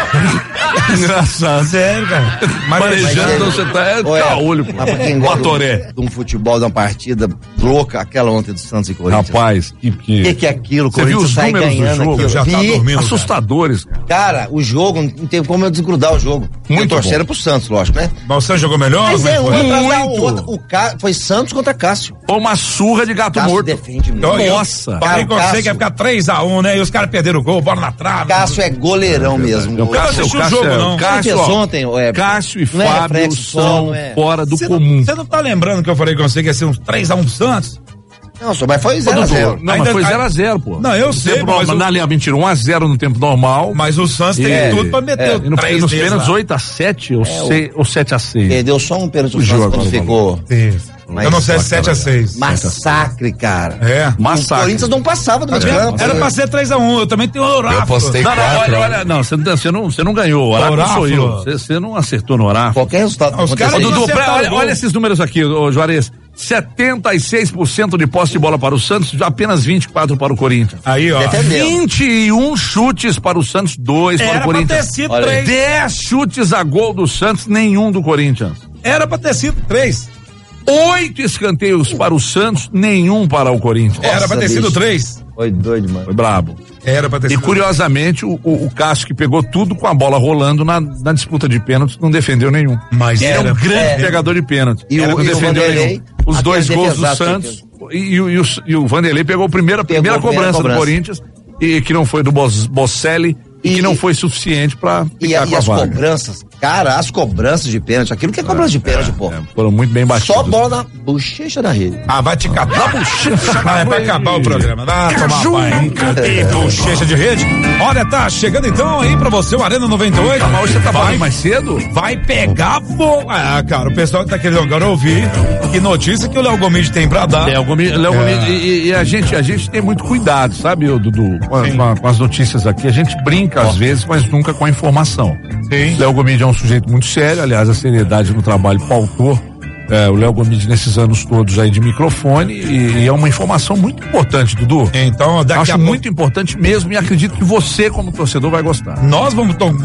Engraçado. Sério, cara. Marejando, você tá caolho, pô. Mas pra quem gosta de um futebol, de uma partida louca, aquela ontem do Santos e Corinthians. Rapaz, que é aquilo? Você viu os números do jogo? Já tá dormindo. Assustadores. Cara, o jogo, não tem como eu desgrudar o jogo. Muito torcendo pro Santos, lógico, né? Mas o Santos jogou melhor? Mas muito. Foi Santos contra Cássio. Foi uma surra de gato morto. Defende mesmo. Nossa. Falei com você que ia ficar 3-1, né? E os caras perderam o gol, bola na trave. Cássio é goleirão mesmo. Eu não assisti o jogo, não. Cássio e Fábio são fora do comum. Você não tá lembrando que eu falei com você que ia ser uns 3-1 pro Santos? Não, só, mas foi 0-0. Não, mas foi 0-0, pô. Não, eu sei, mas mentira, 1-0 no tempo normal. Mas o Santos tem tudo pra meter o 3 nos pênaltis 8-7 ou 7-6. Perdeu só um pênalti o Santos quando ficou. Eu não sei, 7-6. Massacre, cara. Massacre. O Corinthians não passava do meio campo. Era pra ser 3-1, eu também tenho oráculo. Eu postei 4. Olha, não, você não ganhou. O oráculo sou eu. Você não acertou no oráculo. Qualquer resultado. Dudu, olha esses números aqui, Juarez. 76% de posse de bola para o Santos, apenas 24 para o Corinthians. Aí, ó. 21 chutes para o Santos, 2 para o Corinthians. Era pra ter sido 3. 10 chutes a gol do Santos, nenhum do Corinthians. Era pra ter sido 3. 8 escanteios para o Santos, nenhum para o Corinthians. Era pra ter sido 3. Foi doido, mano. Foi brabo. Era pra ter sido. E curiosamente, o Cássio, que pegou tudo com a bola rolando na disputa de pênaltis, não defendeu nenhum. Mas ele é um grande pegador de pênaltis. E não defendeu nenhum. Os 2 gols do Santos. E o Vanderlei pegou a primeira cobrança do Corinthians, e que não foi do Bocelli. E que não foi suficiente pra ficar com a vaga. Cobranças, cara, as cobranças de pênalti, aquilo que é cobrança de pênalti, pô. Foram muito bem batidas. Só bola na bochecha da rede. Vai te catar na bochecha. É pra acabar o programa. Tomar banho. Bochecha de rede. Olha, tá chegando então aí pra você o Arena 98. Mas hoje você tá falando mais cedo? Vai pegar fogo. Cara, o pessoal tá querendo agora ouvir que notícia que o Léo Gomide tem pra dar. Léo Gomide, e a gente tem muito cuidado, sabe, Dudu, com as notícias aqui. A gente brinca às vezes, mas nunca com a informação. Léo Gomide é um sujeito muito sério, aliás, a seriedade no trabalho pautou o Léo Gomide nesses anos todos aí de microfone e é uma informação muito importante, Dudu. Então, acho muito importante mesmo e acredito que você, como torcedor, vai gostar. Nós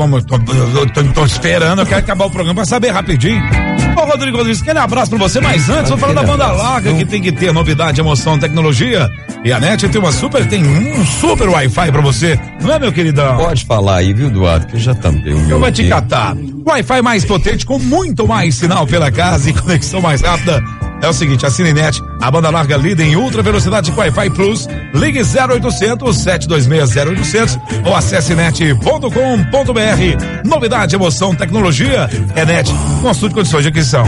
tô esperando, eu quero acabar o programa pra saber rapidinho. Ô, Rodrigo Rodrigues, aquele abraço pra você, mas antes, vou falar da banda larga, que tem que ter novidade, emoção, tecnologia. E a NET tem um super Wi-Fi pra você, não é, meu queridão? Pode falar aí, viu, Eduardo, que eu já tampei o meu. Eu vou te catar. Wi-Fi mais potente, com muito mais sinal pela casa e conexão mais rápida. É o seguinte, assine NET, a banda larga líder em ultra velocidade com Wi-Fi Plus. Ligue 0800 726 0800 ou acesse net.com.br. Novidade, emoção, tecnologia é NET. Consulte condições de aquisição.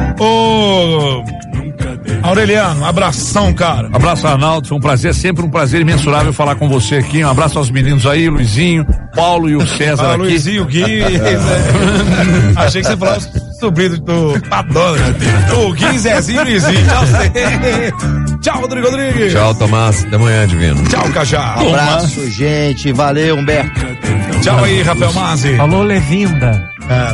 Ô Aureliano, abração, cara. Abraço, Arnaldo, foi um prazer, sempre um prazer imensurável falar com você aqui. Um abraço aos meninos aí, Luizinho, Paulo e o César aqui. Luizinho, Gui. Achei que você falava sobrinho do Padona. O Gui, Zezinho e Luizinho. Tchau, tchau, Rodrigo Rodrigues. Tchau, Tomás. Até amanhã, Divino. Tchau, Cajá. Abraço, gente. Valeu, Humberto. Tchau aí, Rafael Mazzi. Falou, Levinda.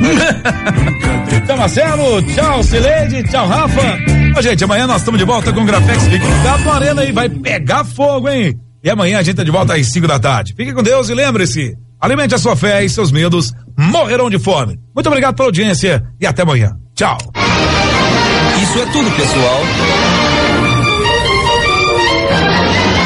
Tchau, Marcelo. Tchau, Cileide. Tchau, Rafa. Ô, gente, amanhã nós estamos de volta com o Grafex. Fique ligado na Arena e vai pegar fogo, hein? E amanhã a gente tá de volta às 5 da tarde. Fique com Deus e lembre-se, alimente a sua fé e seus medos morrerão de fome. Muito obrigado pela audiência e até amanhã. Tchau. Isso é tudo, pessoal.